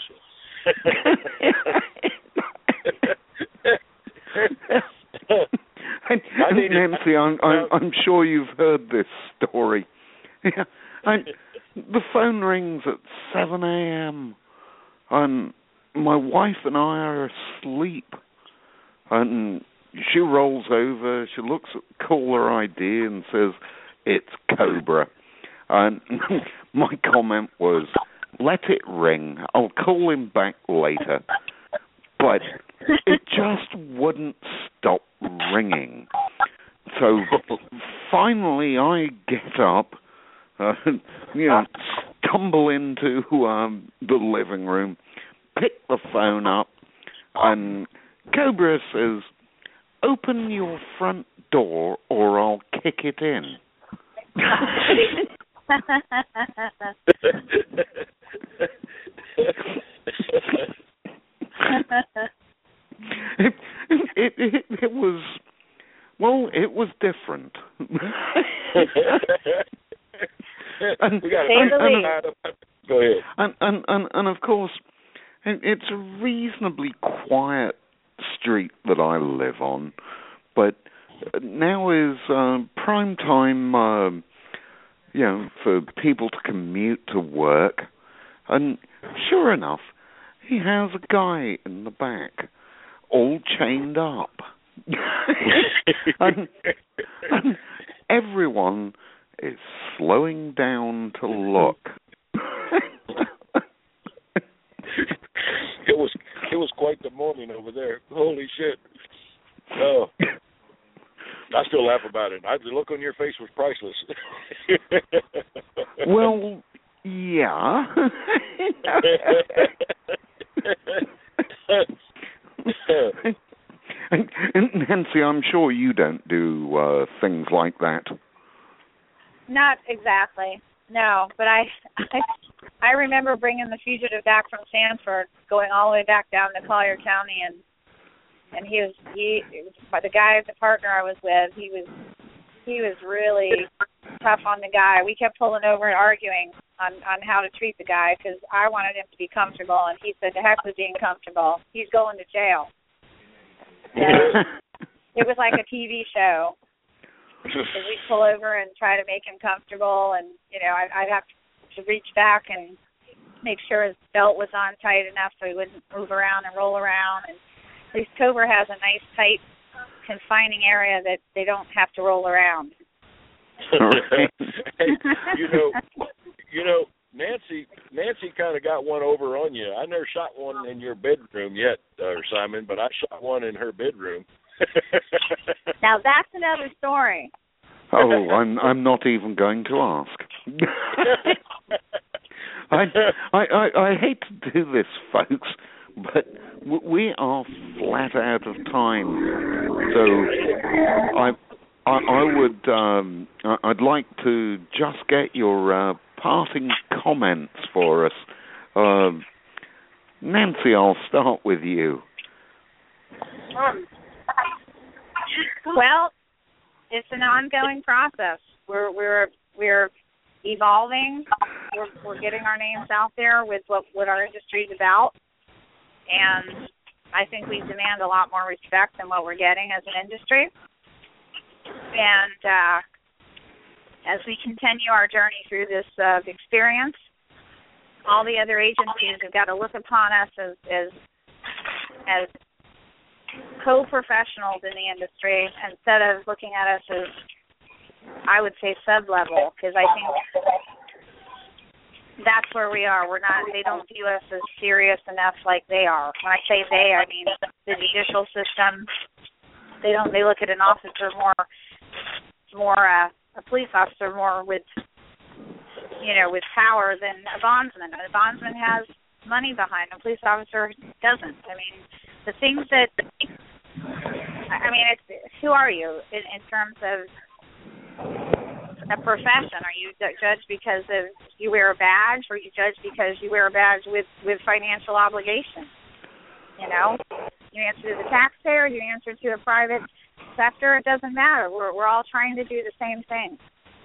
and, and Nancy, I'm, I'm, I'm sure you've heard this story. I, the phone rings at seven a.m. and my wife and I are asleep. And she rolls over, she looks at caller I D and says, "It's Cobra." And my comment was, "Let it ring. I'll call him back later." But it just wouldn't stop ringing. So finally I get up, uh, you know, stumble into um, the living room, pick the phone up, and Cobra says, "Open your front door or I'll kick it in." it, it, it, it was, well, it was different. and, we got and, and, Go ahead. And, and, and, and of course, it's a reasonably quiet street that I live on, but now is uh, prime time, uh, you know, for people to commute to work. And sure enough, he has a guy in the back, all chained up. and, and everyone is slowing down to look. It was it was quite the morning over there. Holy shit! Oh, I still laugh about it. I, the look on your face was priceless. Well, yeah. and, and Nancy, I'm sure you don't do uh, things like that. Not exactly, no. But I, I, I remember bringing the fugitive back from Sanford, going all the way back down to Collier County, and and he was he, the guy, the partner I was with, he was he was really tough on the guy. We kept pulling over and arguing on, on how to treat the guy because I wanted him to be comfortable, and he said, "To heck with being comfortable. He's going to jail." And it was like a T V show. So we'd pull over and try to make him comfortable, and you know, I, I'd have to reach back and make sure his belt was on tight enough so he wouldn't move around and roll around. And at least Cobra has a nice, tight, confining area that they don't have to roll around. Hey, you know, you know, Nancy, Nancy kind of got one over on you. I never shot one in your bedroom yet, uh, Simon, but I shot one in her bedroom. Now that's another story. Oh, I'm I'm not even going to ask. I, I I I hate to do this, folks, but w- we are flat out of time. So I I, I would um, I'd like to just get your uh, parting comments for us. Uh, Nancy, I'll start with you. Um. Well, it's an ongoing process. We're we're we're evolving. We're we're getting our names out there with what, what our industry is about, and I think we demand a lot more respect than what we're getting as an industry. And uh, as we continue our journey through this uh, experience, all the other agencies have got to look upon us as as as co-professionals in the industry instead of looking at us as, I would say, sub-level, because I think that's where we are. We're not, they don't view us as serious enough like they are. When I say they, I mean the judicial system. They don't, they look at an officer more, more uh, a police officer more with, you know, with power than a bondsman. A bondsman has money behind him. A police officer doesn't. I mean, the things that, I mean, it's, who are you in, in terms of a profession? Are you judged because of you wear a badge, or are you judged because you wear a badge with, with financial obligation? You know, you answer to the taxpayer, you answer to a private sector, it doesn't matter. We're we're all trying to do the same thing.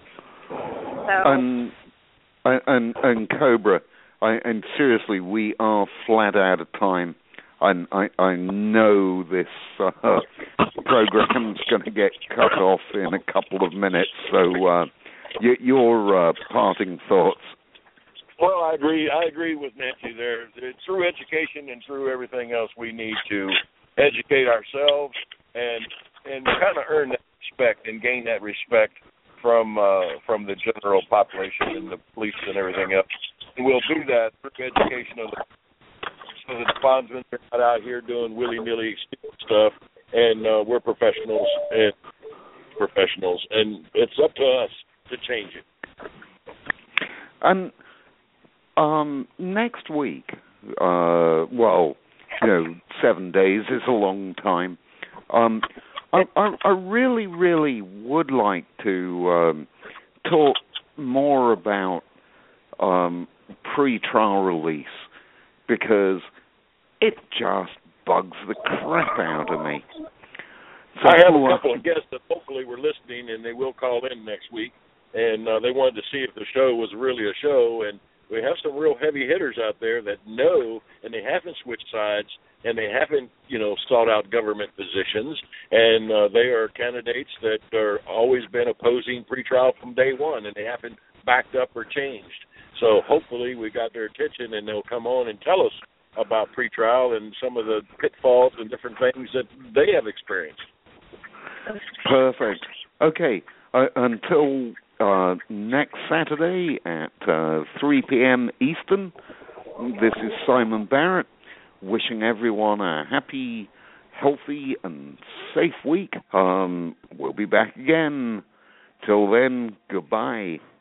So, and and and Cobra, I, and seriously, we are flat out of time. I, I, I know this uh, program's going to get cut off in a couple of minutes, so uh, y- your uh, parting thoughts. Well, I agree. I agree with Nancy there. Through education and through everything else, we need to educate ourselves and and kind of earn that respect and gain that respect from uh, from the general population and the police and everything else. And we'll do that through education of the so that the bondsmen are not out here doing willy-nilly stuff, and uh, we're professionals and professionals, and it's up to us to change it. And um, next week, uh, well, you know, seven days is a long time. Um, I, I, I really, really would like to um, talk more about um, pre-trial release, because it just bugs the crap out of me. So, I have a couple of guests that hopefully were listening, and they will call in next week, and uh, they wanted to see if the show was really a show, and we have some real heavy hitters out there that know, and they haven't switched sides, and they haven't, you know, sought out government positions, and uh, they are candidates that are always been opposing pretrial from day one, and they haven't backed up or changed. So hopefully we got their attention, and they'll come on and tell us about pretrial and some of the pitfalls and different things that they have experienced. Perfect. Okay. Uh, until uh, next Saturday at uh, three p.m. Eastern, this is Simon Barrett wishing everyone a happy, healthy, and safe week. Um, we'll be back again. Till then, goodbye.